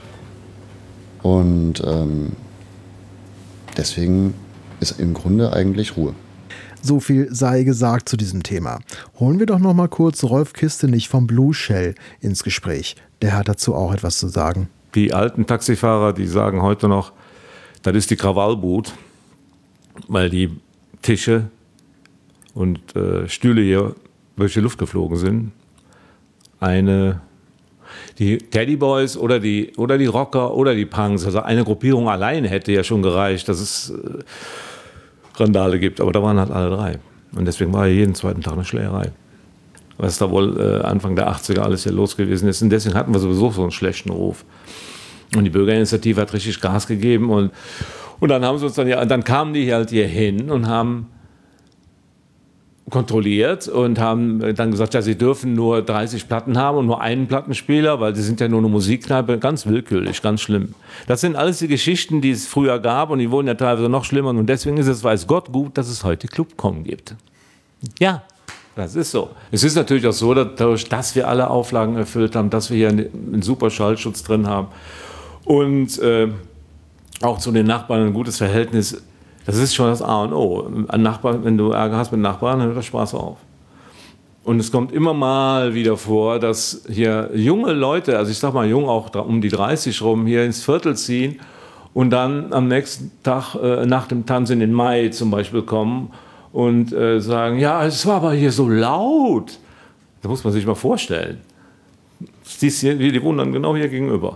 Und ähm, deswegen ist im Grunde eigentlich Ruhe. So viel sei gesagt zu diesem Thema. Holen wir doch noch mal kurz Rolf Kistenich vom Blue Shell ins Gespräch. Der hat dazu auch etwas zu sagen. Die alten Taxifahrer, die sagen heute noch, das ist die Krawallbut, weil die Tische und äh, Stühle hier durch die Luft geflogen sind. Eine, die Teddy Boys oder die, oder die Rocker oder die Punks, also eine Gruppierung alleine hätte ja schon gereicht, dass es äh, Randale gibt, aber da waren halt alle drei. Und deswegen war ja jeden zweiten Tag eine Schlägerei. Was da wohl äh, Anfang der achtziger alles hier los gewesen ist. Und deswegen hatten wir sowieso so einen schlechten Ruf. Und die Bürgerinitiative hat richtig Gas gegeben. Und, und dann haben sie uns dann, ja, dann kamen die halt hier hin und haben kontrolliert und haben dann gesagt, ja, sie dürfen nur dreißig Platten haben und nur einen Plattenspieler, weil sie sind ja nur eine Musikkneipe, ganz willkürlich, ganz schlimm. Das sind alles die Geschichten, die es früher gab und die wurden ja teilweise noch schlimmer und deswegen ist es, weiß Gott, gut, dass es heute Clubcom gibt. Ja, das ist so. Es ist natürlich auch so, dadurch, dass wir alle Auflagen erfüllt haben, dass wir hier einen super Schallschutz drin haben und äh, auch zu den Nachbarn ein gutes Verhältnis. Das ist schon das A und O. Ein Nachbar, wenn du Ärger hast mit Nachbarn, dann hört der Spaß auf. Und es kommt immer mal wieder vor, dass hier junge Leute, also ich sag mal jung, auch um die dreißig rum, hier ins Viertel ziehen und dann am nächsten Tag äh, nach dem Tanz in den Mai zum Beispiel kommen und äh, sagen, ja, es war aber hier so laut. Das muss man sich mal vorstellen. Die, die wohnen dann genau hier gegenüber.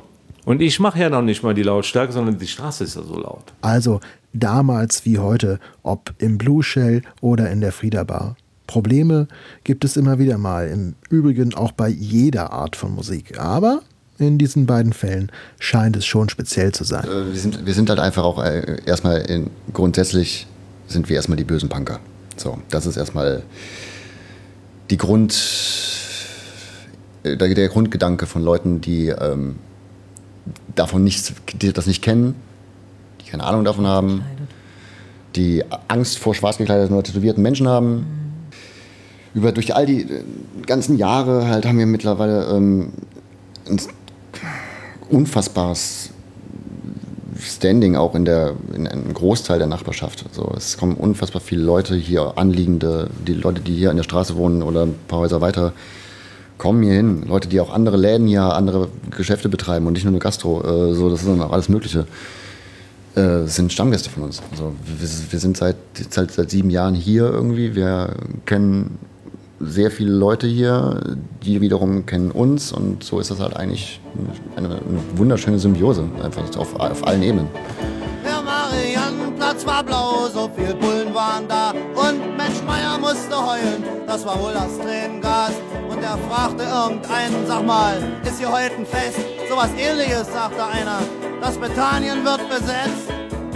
Und ich mache ja noch nicht mal die Lautstärke, sondern die Straße ist ja so laut. Also damals wie heute, ob im Blue Shell oder in der Frieda Bar. Probleme gibt es immer wieder mal, im Übrigen auch bei jeder Art von Musik. Aber in diesen beiden Fällen scheint es schon speziell zu sein. Äh, wir, sind, wir sind halt einfach auch äh, erstmal, in, grundsätzlich sind wir erstmal die bösen Punker. So, das ist erstmal die Grund, äh, der, der Grundgedanke von Leuten, die ähm, davon nichts, die das nicht kennen, die keine Ahnung davon haben, die Angst vor schwarz gekleideten oder tätowierten Menschen haben. Mhm. Über, durch all die ganzen Jahre halt haben wir mittlerweile ähm, ein unfassbares Standing auch in, der, in einem Großteil der Nachbarschaft. Also es kommen unfassbar viele Leute hier, Anliegende, die Leute, die hier an der Straße wohnen oder ein paar Häuser weiter, kommen hier hin. Leute, die auch andere Läden hier, andere Geschäfte betreiben und nicht nur eine Gastro, äh, so, das ist dann auch alles Mögliche, äh, sind Stammgäste von uns. Also wir, wir sind seit, seit, seit sieben Jahren hier irgendwie. Wir kennen sehr viele Leute hier, die wiederum kennen uns und so ist das halt eigentlich eine, eine wunderschöne Symbiose, einfach auf, auf allen Ebenen. Der Mariannenplatz war blau, so viel Bullen waren da und Mensch Meier musste heulen, das war wohl das Tränengas. Und er fragte irgendeinen, sag mal, ist hier heute ein Fest? Sowas Ähnliches, sagte einer, das Bethanien wird besetzt.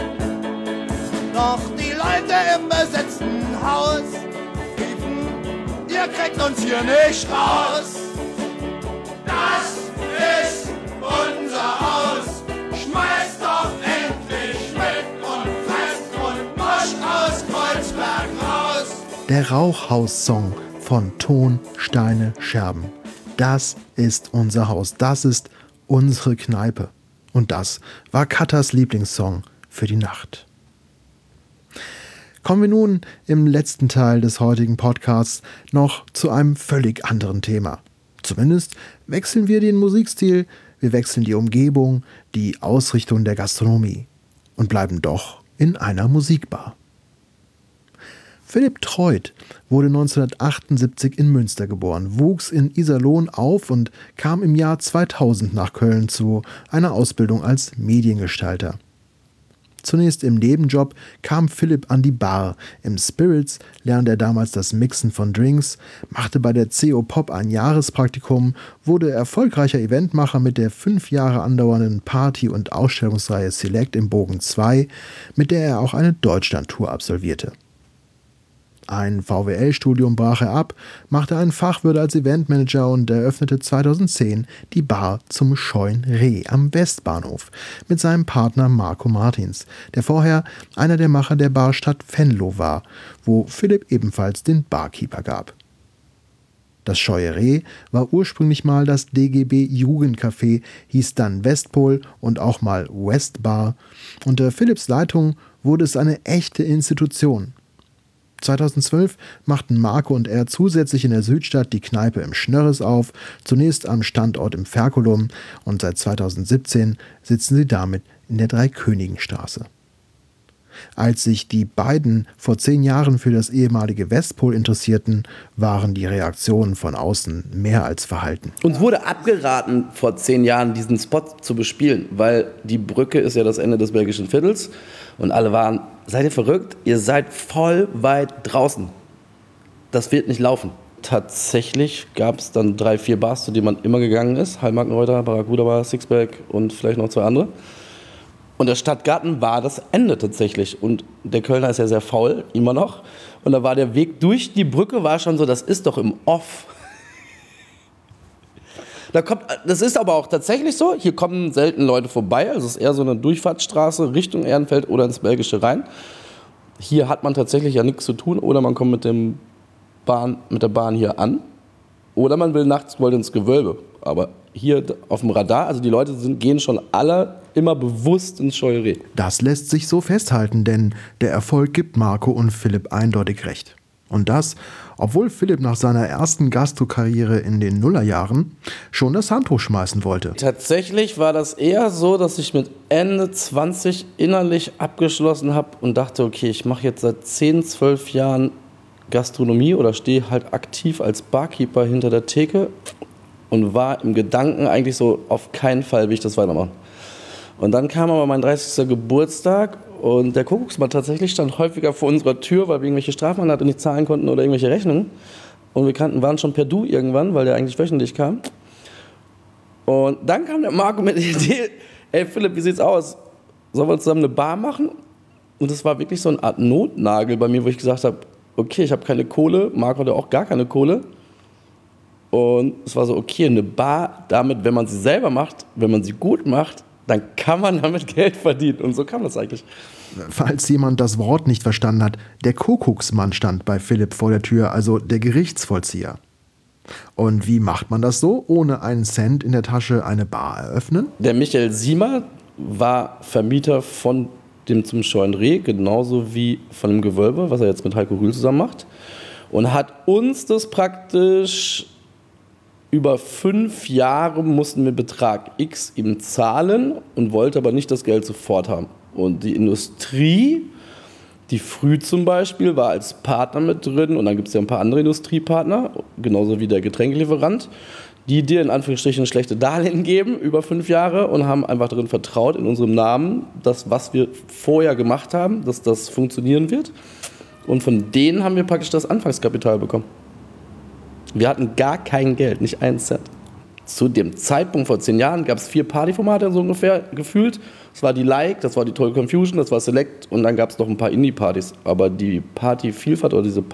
Doch die Leute im besetzten Haus riefen, ihr kriegt uns hier nicht raus. Das ist unser Haus, schmeißt doch endlich mit und fresst und musch aus Kreuzberg raus. Der Rauchhaus-Song von Ton, Steine, Scherben. Das ist unser Haus, das ist unsere Kneipe. Und das war Kattas Lieblingssong für die Nacht. Kommen wir nun im letzten Teil des heutigen Podcasts noch zu einem völlig anderen Thema. Zumindest wechseln wir den Musikstil, wir wechseln die Umgebung, die Ausrichtung der Gastronomie und bleiben doch in einer Musikbar. Philipp Treut wurde neunzehnhundertachtundsiebzig in Münster geboren, wuchs in Iserlohn auf und kam im Jahr zweitausend nach Köln zu einer Ausbildung als Mediengestalter. Zunächst im Nebenjob kam Philipp an die Bar. Im Spirits lernte er damals das Mixen von Drinks, machte bei der C O Pop ein Jahrespraktikum, wurde erfolgreicher Eventmacher mit der fünf Jahre andauernden Party- und Ausstellungsreihe Select im Bogen zwei, mit der er auch eine Deutschlandtour absolvierte. Ein V W L-Studium brach er ab, machte einen Fachwirt als Eventmanager und eröffnete zweitausendzehn die Bar zum Scheuen Reh am Westbahnhof mit seinem Partner Marco Martins, der vorher einer der Macher der Barstadt Venlo war, wo Philipp ebenfalls den Barkeeper gab. Das Scheue Reh war ursprünglich mal das D G B Jugendcafé, hieß dann Westpol und auch mal Westbar. Unter Philipps Leitung wurde es eine echte Institution. zweitausendzwölf machten Marco und er zusätzlich in der Südstadt die Kneipe im Schnörres auf, zunächst am Standort im Ferkulum und seit zweitausendsiebzehn sitzen sie damit in der Dreikönigenstraße. Als sich die beiden vor zehn Jahren für das ehemalige Westpol interessierten, waren die Reaktionen von außen mehr als verhalten. Uns wurde abgeraten, vor zehn Jahren diesen Spot zu bespielen, weil die Brücke ist ja das Ende des belgischen Viertels und alle waren, seid ihr verrückt? Ihr seid voll weit draußen. Das wird nicht laufen. Tatsächlich gab es dann drei, vier Bars, zu denen man immer gegangen ist. Heilmarkenreuter, Barracuda Bar, Sixpack und vielleicht noch zwei andere. Und der Stadtgarten war das Ende tatsächlich. Und der Kölner ist ja sehr faul, immer noch. Und da war der Weg durch die Brücke war schon so, das ist doch im Off. Da kommt, das ist aber auch tatsächlich so, hier kommen selten Leute vorbei. Also es ist eher so eine Durchfahrtsstraße Richtung Ehrenfeld oder ins Belgische rein. Hier hat man tatsächlich ja nichts zu tun. Oder man kommt mit, dem Bahn, mit der Bahn hier an. Oder man will nachts wohl ins Gewölbe. Aber hier auf dem Radar, also die Leute sind, gehen schon alle immer bewusst ins Scheue Reh. Das lässt sich so festhalten, denn der Erfolg gibt Marco und Philipp eindeutig recht. Und das, obwohl Philipp nach seiner ersten Gastro-Karriere in den Nullerjahren schon das Handtuch schmeißen wollte. Tatsächlich war das eher so, dass ich mit Ende zwanzig innerlich abgeschlossen habe und dachte, okay, ich mache jetzt seit zehn, zwölf Jahren Gastronomie oder stehe halt aktiv als Barkeeper hinter der Theke. und war im Gedanken eigentlich so, auf keinen Fall will ich das weitermachen. Und dann kam aber mein dreißigster Geburtstag und der Kuckucksmann tatsächlich stand häufiger vor unserer Tür, weil wir irgendwelche Strafen hatten und nicht zahlen konnten oder irgendwelche Rechnungen. Und wir kannten, waren schon per Du irgendwann, weil der eigentlich wöchentlich kam. Und dann kam der Marco mit der Idee, ey Philipp, wie sieht's aus? Sollen wir zusammen eine Bar machen? Und das war wirklich so eine Art Notnagel bei mir, wo ich gesagt habe, okay, ich habe keine Kohle, Marco hatte auch gar keine Kohle. Und es war so, okay, eine Bar, damit, wenn man sie selber macht, wenn man sie gut macht, dann kann man damit Geld verdienen. Und so kam das eigentlich. Falls jemand das Wort nicht verstanden hat, der Kuckucksmann stand bei Philipp vor der Tür, also der Gerichtsvollzieher. Und wie macht man das so, ohne einen Cent in der Tasche eine Bar eröffnen? Der Michael Siemer war Vermieter von dem Zum Scheuen Reh, genauso wie von dem Gewölbe, was er jetzt mit Heiko Rühl zusammen macht. Und hat uns das praktisch über fünf Jahre mussten wir Betrag X ihm zahlen und wollte aber nicht das Geld sofort haben. Und die Industrie, die Früh zum Beispiel, war als Partner mit drin und dann gibt es ja ein paar andere Industriepartner, genauso wie der Getränkelieferant, die dir in Anführungsstrichen schlechte Darlehen geben über fünf Jahre und haben einfach darin vertraut, in unserem Namen, dass was wir vorher gemacht haben, dass das funktionieren wird. Und von denen haben wir praktisch das Anfangskapital bekommen. Wir hatten gar kein Geld, nicht einen Cent. Zu dem Zeitpunkt vor zehn Jahren gab es vier Partyformate so ungefähr gefühlt. Das war die Like, das war die Total Confusion, das war Select und dann gab es noch ein paar Indie-Partys. Aber die Partyvielfalt oder diese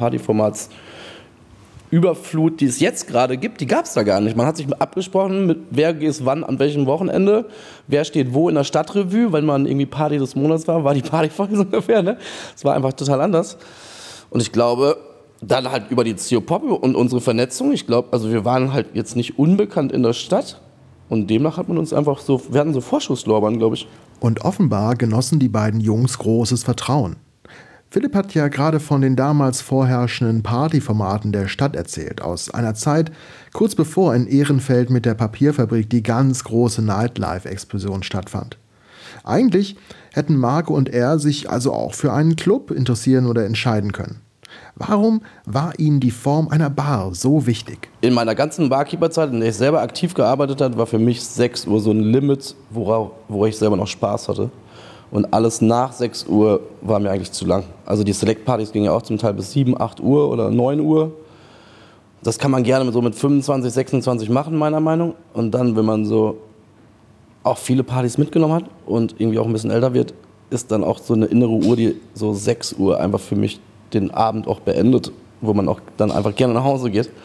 Partyformats-Überflut, die es jetzt gerade gibt, die gab es da gar nicht. Man hat sich abgesprochen, mit wer geht wann, an welchem Wochenende, wer steht wo in der Stadtrevue. Wenn man irgendwie Party des Monats war, war die Partyfolge so ungefähr. Ne? Das war einfach total anders. Und ich glaube, dann halt über die C O Pop und unsere Vernetzung. Ich glaube, also wir waren halt jetzt nicht unbekannt in der Stadt. Und demnach hat man uns einfach so, wir hatten so Vorschusslorbeeren, glaube ich. Und offenbar genossen die beiden Jungs großes Vertrauen. Philipp hat ja gerade von den damals vorherrschenden Partyformaten der Stadt erzählt, aus einer Zeit, kurz bevor in Ehrenfeld mit der Papierfabrik die ganz große Nightlife-Explosion stattfand. Eigentlich hätten Marco und er sich also auch für einen Club interessieren oder entscheiden können. Warum war Ihnen die Form einer Bar so wichtig? In meiner ganzen Barkeeper-Zeit, in der ich selber aktiv gearbeitet habe, war für mich sechs Uhr so ein Limit, worauf, wo ich selber noch Spaß hatte. Und alles nach sechs Uhr war mir eigentlich zu lang. Also die Select-Partys gingen ja auch zum Teil bis sieben, acht Uhr oder neun Uhr. Das kann man gerne so mit fünfundzwanzig, sechsundzwanzig machen, meiner Meinung. Und dann, wenn man so auch viele Partys mitgenommen hat und irgendwie auch ein bisschen älter wird, ist dann auch so eine innere Uhr, die so sechs Uhr einfach für mich den Abend auch beendet, wo man auch dann einfach gerne nach Hause geht.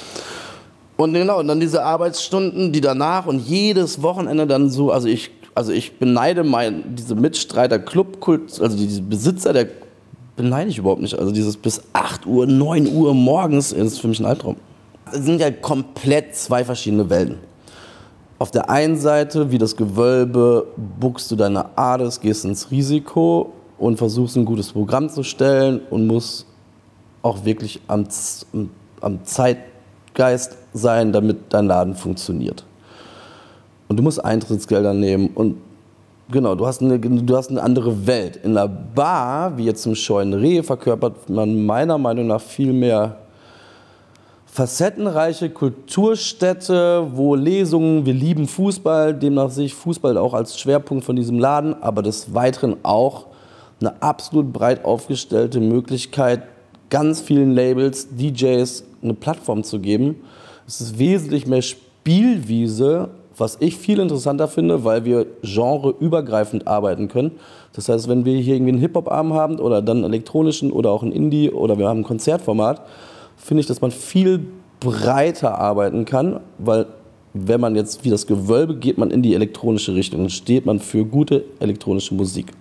Und genau, und dann diese Arbeitsstunden, die danach und jedes Wochenende dann so, also ich, also ich beneide mein, diese Mitstreiter Clubkult, also diese Besitzer, der beneide ich überhaupt nicht. Also dieses bis acht Uhr, neun Uhr morgens ist für mich ein Albtraum. Das sind ja komplett zwei verschiedene Welten. Auf der einen Seite, wie das Gewölbe, buchst du deine Ades, gehst ins Risiko und versuchst ein gutes Programm zu stellen und musst auch wirklich am, am Zeitgeist sein, damit dein Laden funktioniert. Und du musst Eintrittsgelder nehmen und genau, du hast eine, du hast eine andere Welt. In der Bar, wie jetzt im Scheuen Reh, verkörpert man meiner Meinung nach viel mehr facettenreiche Kulturstätte, wo Lesungen, wir lieben Fußball, demnach sehe ich Fußball auch als Schwerpunkt von diesem Laden, aber des Weiteren auch eine absolut breit aufgestellte Möglichkeit, ganz vielen Labels, D Js eine Plattform zu geben. Es ist wesentlich mehr Spielwiese, was ich viel interessanter finde, weil wir genreübergreifend arbeiten können. Das heißt, wenn wir hier irgendwie einen Hip-Hop-Abend haben oder dann einen elektronischen oder auch einen Indie oder wir haben ein Konzertformat, finde ich, dass man viel breiter arbeiten kann, weil wenn man jetzt wie das Gewölbe geht, man in die elektronische Richtung, steht man für gute elektronische Musik.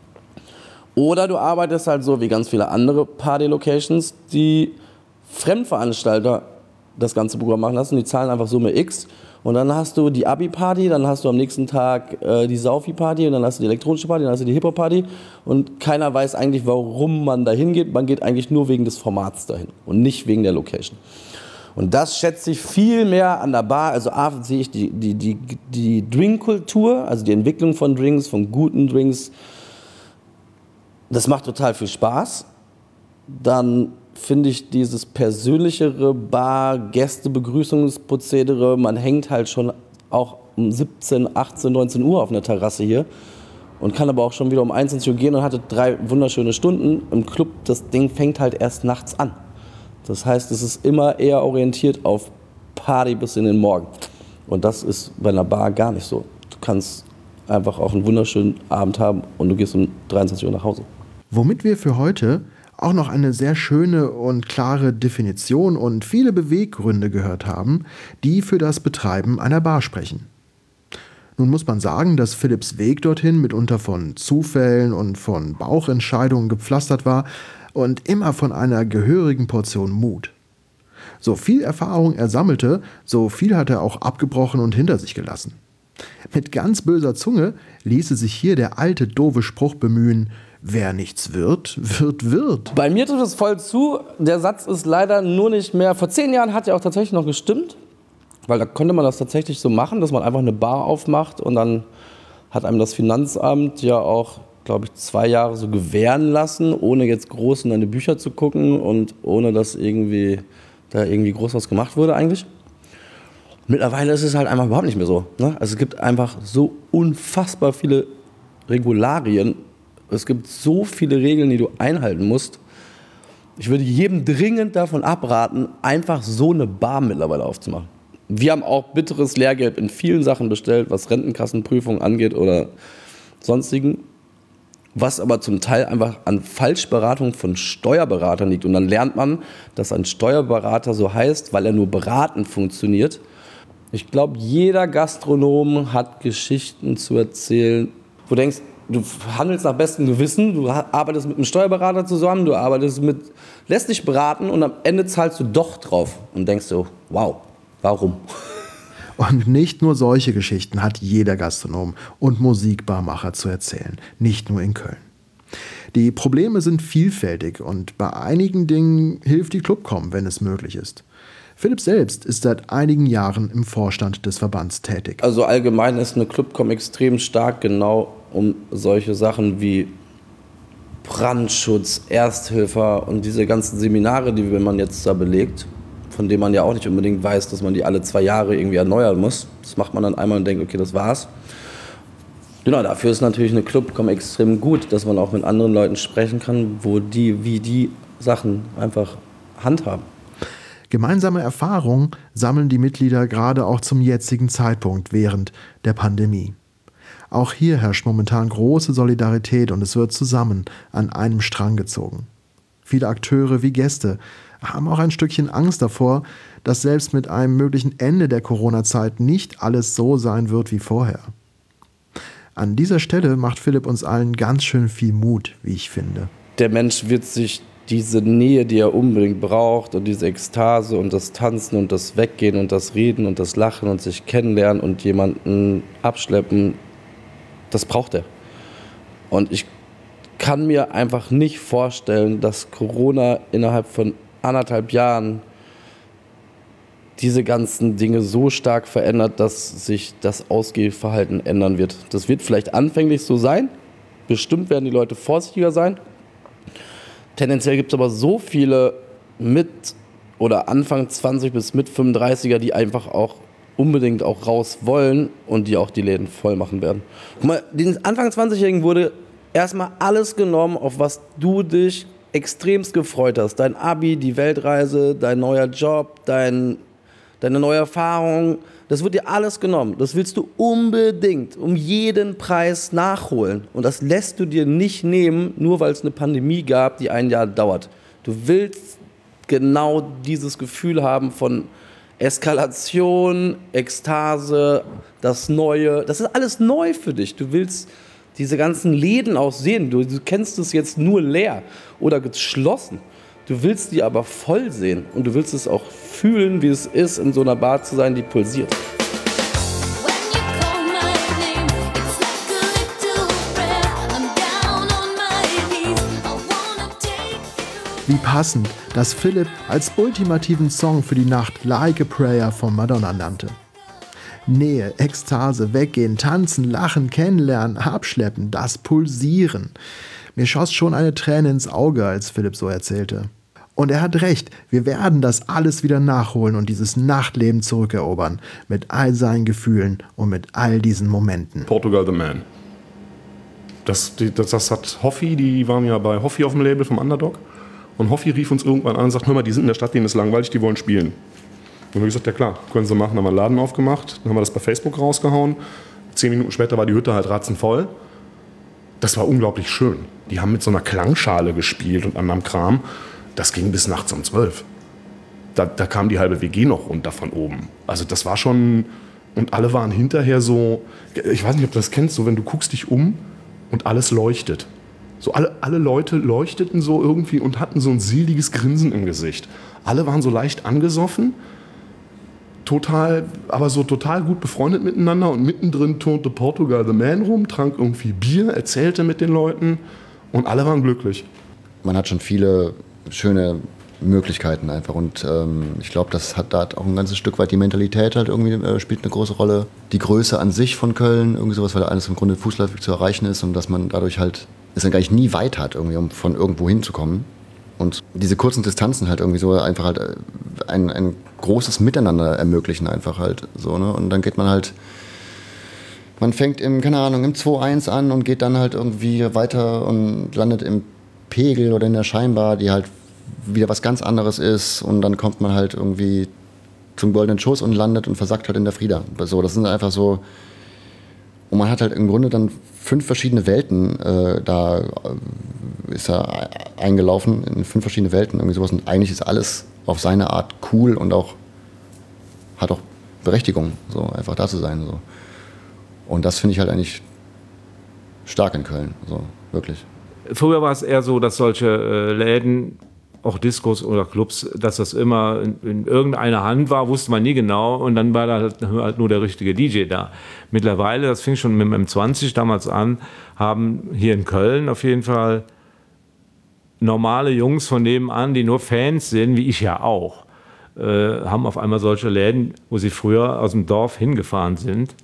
Oder du arbeitest halt so wie ganz viele andere Party-Locations, die Fremdveranstalter das ganze Programm machen lassen, die zahlen einfach Summe X und dann hast du die Abi-Party, dann hast du am nächsten Tag äh, die Saufi-Party und dann hast du die elektronische Party, dann hast du die Hip-Hop-Party und keiner weiß eigentlich, warum man da hingeht. Man geht eigentlich nur wegen des Formats dahin und nicht wegen der Location. Und das schätze ich viel mehr an der Bar. Also A, sehe ich die, die, die, die Drinkkultur, also die Entwicklung von Drinks, von guten Drinks. Das macht total viel Spaß. Dann finde ich dieses persönlichere Bar-Gäste-Begrüßungsprozedere, man hängt halt schon auch um siebzehn, achtzehn, neunzehn Uhr auf einer Terrasse hier und kann aber auch schon wieder um einundzwanzig Uhr gehen und hatte drei wunderschöne Stunden. Im Club, das Ding fängt halt erst nachts an. Das heißt, es ist immer eher orientiert auf Party bis in den Morgen. Und das ist bei einer Bar gar nicht so. Du kannst einfach auch einen wunderschönen Abend haben und du gehst um dreiundzwanzig Uhr nach Hause. Womit wir für heute auch noch eine sehr schöne und klare Definition und viele Beweggründe gehört haben, die für das Betreiben einer Bar sprechen. Nun muss man sagen, dass Philipps Weg dorthin mitunter von Zufällen und von Bauchentscheidungen gepflastert war und immer von einer gehörigen Portion Mut. So viel Erfahrung er sammelte, so viel hat er auch abgebrochen und hinter sich gelassen. Mit ganz böser Zunge ließe sich hier der alte doofe Spruch bemühen: Wer nichts wird, wird wird. Bei mir trifft es voll zu. Der Satz ist leider nur nicht mehr. Vor zehn Jahren hat er auch tatsächlich noch gestimmt, weil da konnte man das tatsächlich so machen, dass man einfach eine Bar aufmacht und dann hat einem das Finanzamt ja auch, glaube ich, zwei Jahre so gewähren lassen, ohne jetzt groß in deine Bücher zu gucken und ohne dass irgendwie da irgendwie groß was gemacht wurde eigentlich. Mittlerweile ist es halt einfach überhaupt nicht mehr so. Ne? Also es gibt einfach so unfassbar viele Regularien. Es gibt so viele Regeln, die du einhalten musst. Ich würde jedem dringend davon abraten, einfach so eine Bar mittlerweile aufzumachen. Wir haben auch bitteres Lehrgeld in vielen Sachen bestellt, was Rentenkassenprüfungen angeht oder sonstigen. Was aber zum Teil einfach an Falschberatung von Steuerberatern liegt. Und dann lernt man, dass ein Steuerberater so heißt, weil er nur beratend funktioniert. Ich glaube, jeder Gastronom hat Geschichten zu erzählen, wo du denkst, du handelst nach bestem Gewissen, du arbeitest mit einem Steuerberater zusammen, du arbeitest mit, lässt dich beraten und am Ende zahlst du doch drauf und denkst so, wow, warum? Und nicht nur solche Geschichten hat jeder Gastronom und Musikbarmacher zu erzählen, nicht nur in Köln. Die Probleme sind vielfältig und bei einigen Dingen hilft die Clubcom, wenn es möglich ist. Philipp selbst ist seit einigen Jahren im Vorstand des Verbands tätig. Also allgemein ist eine Clubcom extrem stark genau um solche Sachen wie Brandschutz, Ersthilfe und diese ganzen Seminare, die man jetzt da belegt, von denen man ja auch nicht unbedingt weiß, dass man die alle zwei Jahre irgendwie erneuern muss. Das macht man dann einmal und denkt, okay, das war's. Genau, dafür ist natürlich eine Clubcom extrem gut, dass man auch mit anderen Leuten sprechen kann, wo die, wie die Sachen einfach handhaben. Gemeinsame Erfahrungen sammeln die Mitglieder gerade auch zum jetzigen Zeitpunkt während der Pandemie. Auch hier herrscht momentan große Solidarität und es wird zusammen an einem Strang gezogen. Viele Akteure wie Gäste haben auch ein Stückchen Angst davor, dass selbst mit einem möglichen Ende der Corona-Zeit nicht alles so sein wird wie vorher. An dieser Stelle macht Philipp uns allen ganz schön viel Mut, wie ich finde. Der Mensch wird sich diese Nähe, die er unbedingt braucht und diese Ekstase und das Tanzen und das Weggehen und das Reden und das Lachen und sich kennenlernen und jemanden abschleppen, das braucht er. Und ich kann mir einfach nicht vorstellen, dass Corona innerhalb von anderthalb Jahren diese ganzen Dinge so stark verändert, dass sich das Ausgehverhalten ändern wird. Das wird vielleicht anfänglich so sein. Bestimmt werden die Leute vorsichtiger sein. Tendenziell gibt es aber so viele mit oder Anfang zwanzig bis mit fünfunddreißiger, die einfach auch unbedingt auch raus wollen und die auch die Läden voll machen werden. Guck mal, den Anfang zwanzigjährigen wurde erstmal alles genommen, auf was du dich extremst gefreut hast. Dein Abi, die Weltreise, dein neuer Job, dein, deine neue Erfahrung. Das wird dir alles genommen. Das willst du unbedingt um jeden Preis nachholen. Und das lässt du dir nicht nehmen, nur weil es eine Pandemie gab, die ein Jahr dauert. Du willst genau dieses Gefühl haben von Eskalation, Ekstase, das Neue. Das ist alles neu für dich. Du willst diese ganzen Läden auch sehen. Du, du kennst es jetzt nur leer oder geschlossen. Du willst die aber voll sehen und du willst es auch fühlen, wie es ist, in so einer Bar zu sein, die pulsiert. Wie passend, dass Philipp als ultimativen Song für die Nacht Like a Prayer von Madonna nannte. Nähe, Ekstase, Weggehen, Tanzen, Lachen, Kennenlernen, Abschleppen, das Pulsieren. Mir schoss schon eine Träne ins Auge, als Philipp so erzählte. Und er hat recht, wir werden das alles wieder nachholen und dieses Nachtleben zurückerobern. Mit all seinen Gefühlen und mit all diesen Momenten. Portugal the Man. Das, die, das, das hat Hoffi, die waren ja bei Hoffi auf dem Label vom Underdog. Und Hoffi rief uns irgendwann an und sagt, hör mal, die sind in der Stadt, denen ist langweilig, die wollen spielen. Und wir haben gesagt, ja klar, können sie machen. Dann haben wir einen Laden aufgemacht, dann haben wir das bei Facebook rausgehauen. Zehn Minuten später war die Hütte halt ratzenvoll. Das war unglaublich schön. Die haben mit so einer Klangschale gespielt und anderem Kram. Das ging bis nachts um zwölf. Da, da kam die halbe W G noch runter von oben. Also das war schon... Und alle waren hinterher so... Ich weiß nicht, ob du das kennst, so wenn du guckst dich um und alles leuchtet. So alle, alle Leute leuchteten so irgendwie und hatten so ein seliges Grinsen im Gesicht. Alle waren so leicht angesoffen, total, aber so total gut befreundet miteinander und mittendrin turnte Portugal the Man rum, trank irgendwie Bier, erzählte mit den Leuten und alle waren glücklich. Man hat schon viele schöne Möglichkeiten einfach und ähm, ich glaube, das hat da auch ein ganzes Stück weit die Mentalität halt irgendwie äh, spielt eine große Rolle. Die Größe an sich von Köln, irgendwie sowas, weil da alles im Grunde fußläufig zu erreichen ist und dass man dadurch halt es dann gar nicht nie weit hat, irgendwie, um von irgendwo hinzukommen. Und diese kurzen Distanzen halt irgendwie so einfach halt ein, ein großes Miteinander ermöglichen einfach halt so, ne? Und dann geht man halt, man fängt im, keine Ahnung, im zwei eins an und geht dann halt irgendwie weiter und landet im Pegel oder in der Scheinbar, die halt wieder was ganz anderes ist und dann kommt man halt irgendwie zum Goldenen Schuss und landet und versackt halt in der Frieda. So, das sind einfach so, und man hat halt im Grunde dann fünf verschiedene Welten, äh, da ist er eingelaufen in fünf verschiedene Welten, irgendwie sowas. Und eigentlich ist alles auf seine Art cool und auch hat auch Berechtigung, so einfach da zu sein. So. Und das finde ich halt eigentlich stark in Köln, so wirklich. Früher war es eher so, dass solche äh, Läden, auch Diskos oder Clubs, dass das immer in, in irgendeiner Hand war, wusste man nie genau und dann war da halt, halt nur der richtige D J da. Mittlerweile, das fing schon mit dem M zwanzig damals an, haben hier in Köln auf jeden Fall normale Jungs von nebenan, die nur Fans sind, wie ich ja auch, äh, haben auf einmal solche Läden, wo sie früher aus dem Dorf hingefahren sind.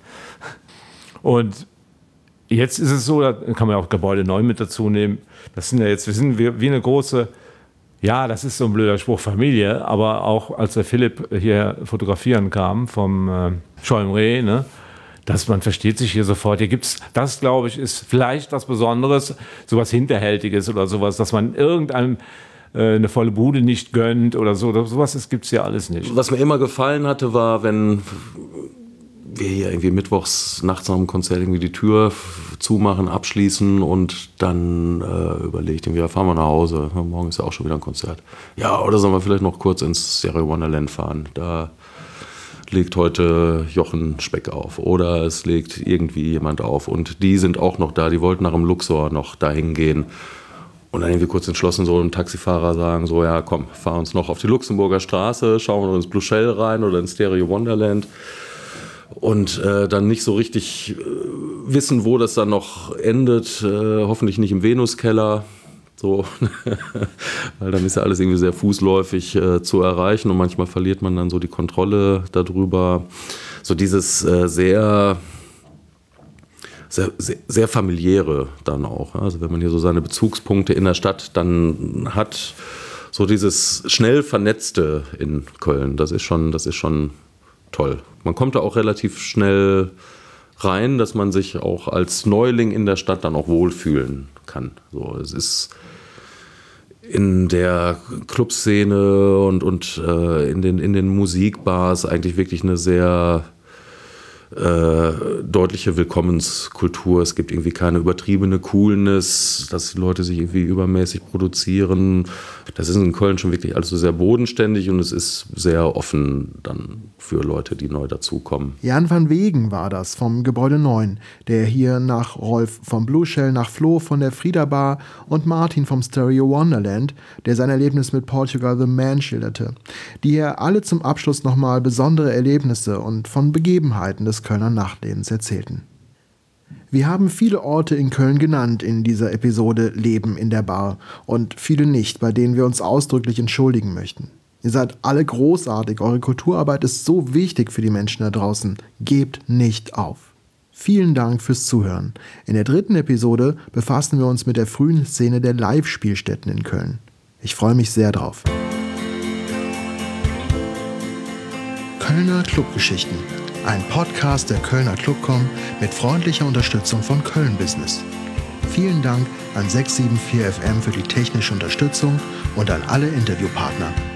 Und jetzt ist es so, da kann man ja auch Gebäude neu mit dazu nehmen. Das sind ja jetzt, wir sind wie, wie eine große, ja, das ist so ein blöder Spruch, Familie, aber auch als der Philipp hier fotografieren kam vom äh, Scholmreh, ne, dass man versteht sich hier sofort. Hier gibt's, das glaube ich, ist vielleicht was Besonderes, sowas Hinterhältiges oder sowas, dass man irgendeinem äh, eine volle Bude nicht gönnt oder so. Sowas gibt es ja alles nicht. Was mir immer gefallen hatte, war, wenn wir hier irgendwie mittwochs nachts nach dem Konzert irgendwie die Tür zumachen, abschließen und dann äh, überlegt, irgendwie, ja, fahren wir nach Hause. Ja, morgen ist ja auch schon wieder ein Konzert. Ja, oder sollen wir vielleicht noch kurz ins Stereo Wonderland fahren? Da legt heute Jochen Speck auf oder es legt irgendwie jemand auf und die sind auch noch da, die wollten nach dem Luxor noch dahin gehen. Und dann irgendwie kurz entschlossen so einem Taxifahrer sagen, so ja komm, fahr uns noch auf die Luxemburger Straße, schauen wir noch ins Blue Shell rein oder ins Stereo Wonderland. Und äh, dann nicht so richtig äh, wissen, wo das dann noch endet. Äh, hoffentlich nicht im Venuskeller. So. Weil dann ist ja alles irgendwie sehr fußläufig äh, zu erreichen und manchmal verliert man dann so die Kontrolle darüber. So dieses äh, sehr, sehr, sehr, sehr familiäre dann auch. Also wenn man hier so seine Bezugspunkte in der Stadt dann hat, so dieses schnell Vernetzte in Köln, das ist schon, das ist schon toll. Man kommt da auch relativ schnell rein, dass man sich auch als Neuling in der Stadt dann auch wohlfühlen kann. So, es ist in der Clubszene und, und äh, in, den, in den Musikbars eigentlich wirklich eine sehr äh, deutliche Willkommenskultur. Es gibt irgendwie keine übertriebene Coolness, dass die Leute sich irgendwie übermäßig produzieren. Das ist in Köln schon wirklich alles so sehr bodenständig und es ist sehr offen dann für Leute, die neu dazukommen. Jan van Wegen war das vom Gebäude neun, der hier nach Rolf vom Blue Shell, nach Flo von der Frieda Bar und Martin vom Stereo Wonderland, der sein Erlebnis mit Portugal the Man schilderte, die hier alle zum Abschluss nochmal besondere Erlebnisse und von Begebenheiten des Kölner Nachtlebens erzählten. Wir haben viele Orte in Köln genannt in dieser Episode Leben in der Bar und viele nicht, bei denen wir uns ausdrücklich entschuldigen möchten. Ihr seid alle großartig, eure Kulturarbeit ist so wichtig für die Menschen da draußen. Gebt nicht auf. Vielen Dank fürs Zuhören. In der dritten Episode befassen wir uns mit der frühen Szene der Live-Spielstätten in Köln. Ich freue mich sehr drauf. Kölner Clubgeschichten, ein Podcast der Kölner Clubcom mit freundlicher Unterstützung von Köln Business. Vielen Dank an sechs sieben vier F M für die technische Unterstützung und an alle Interviewpartner.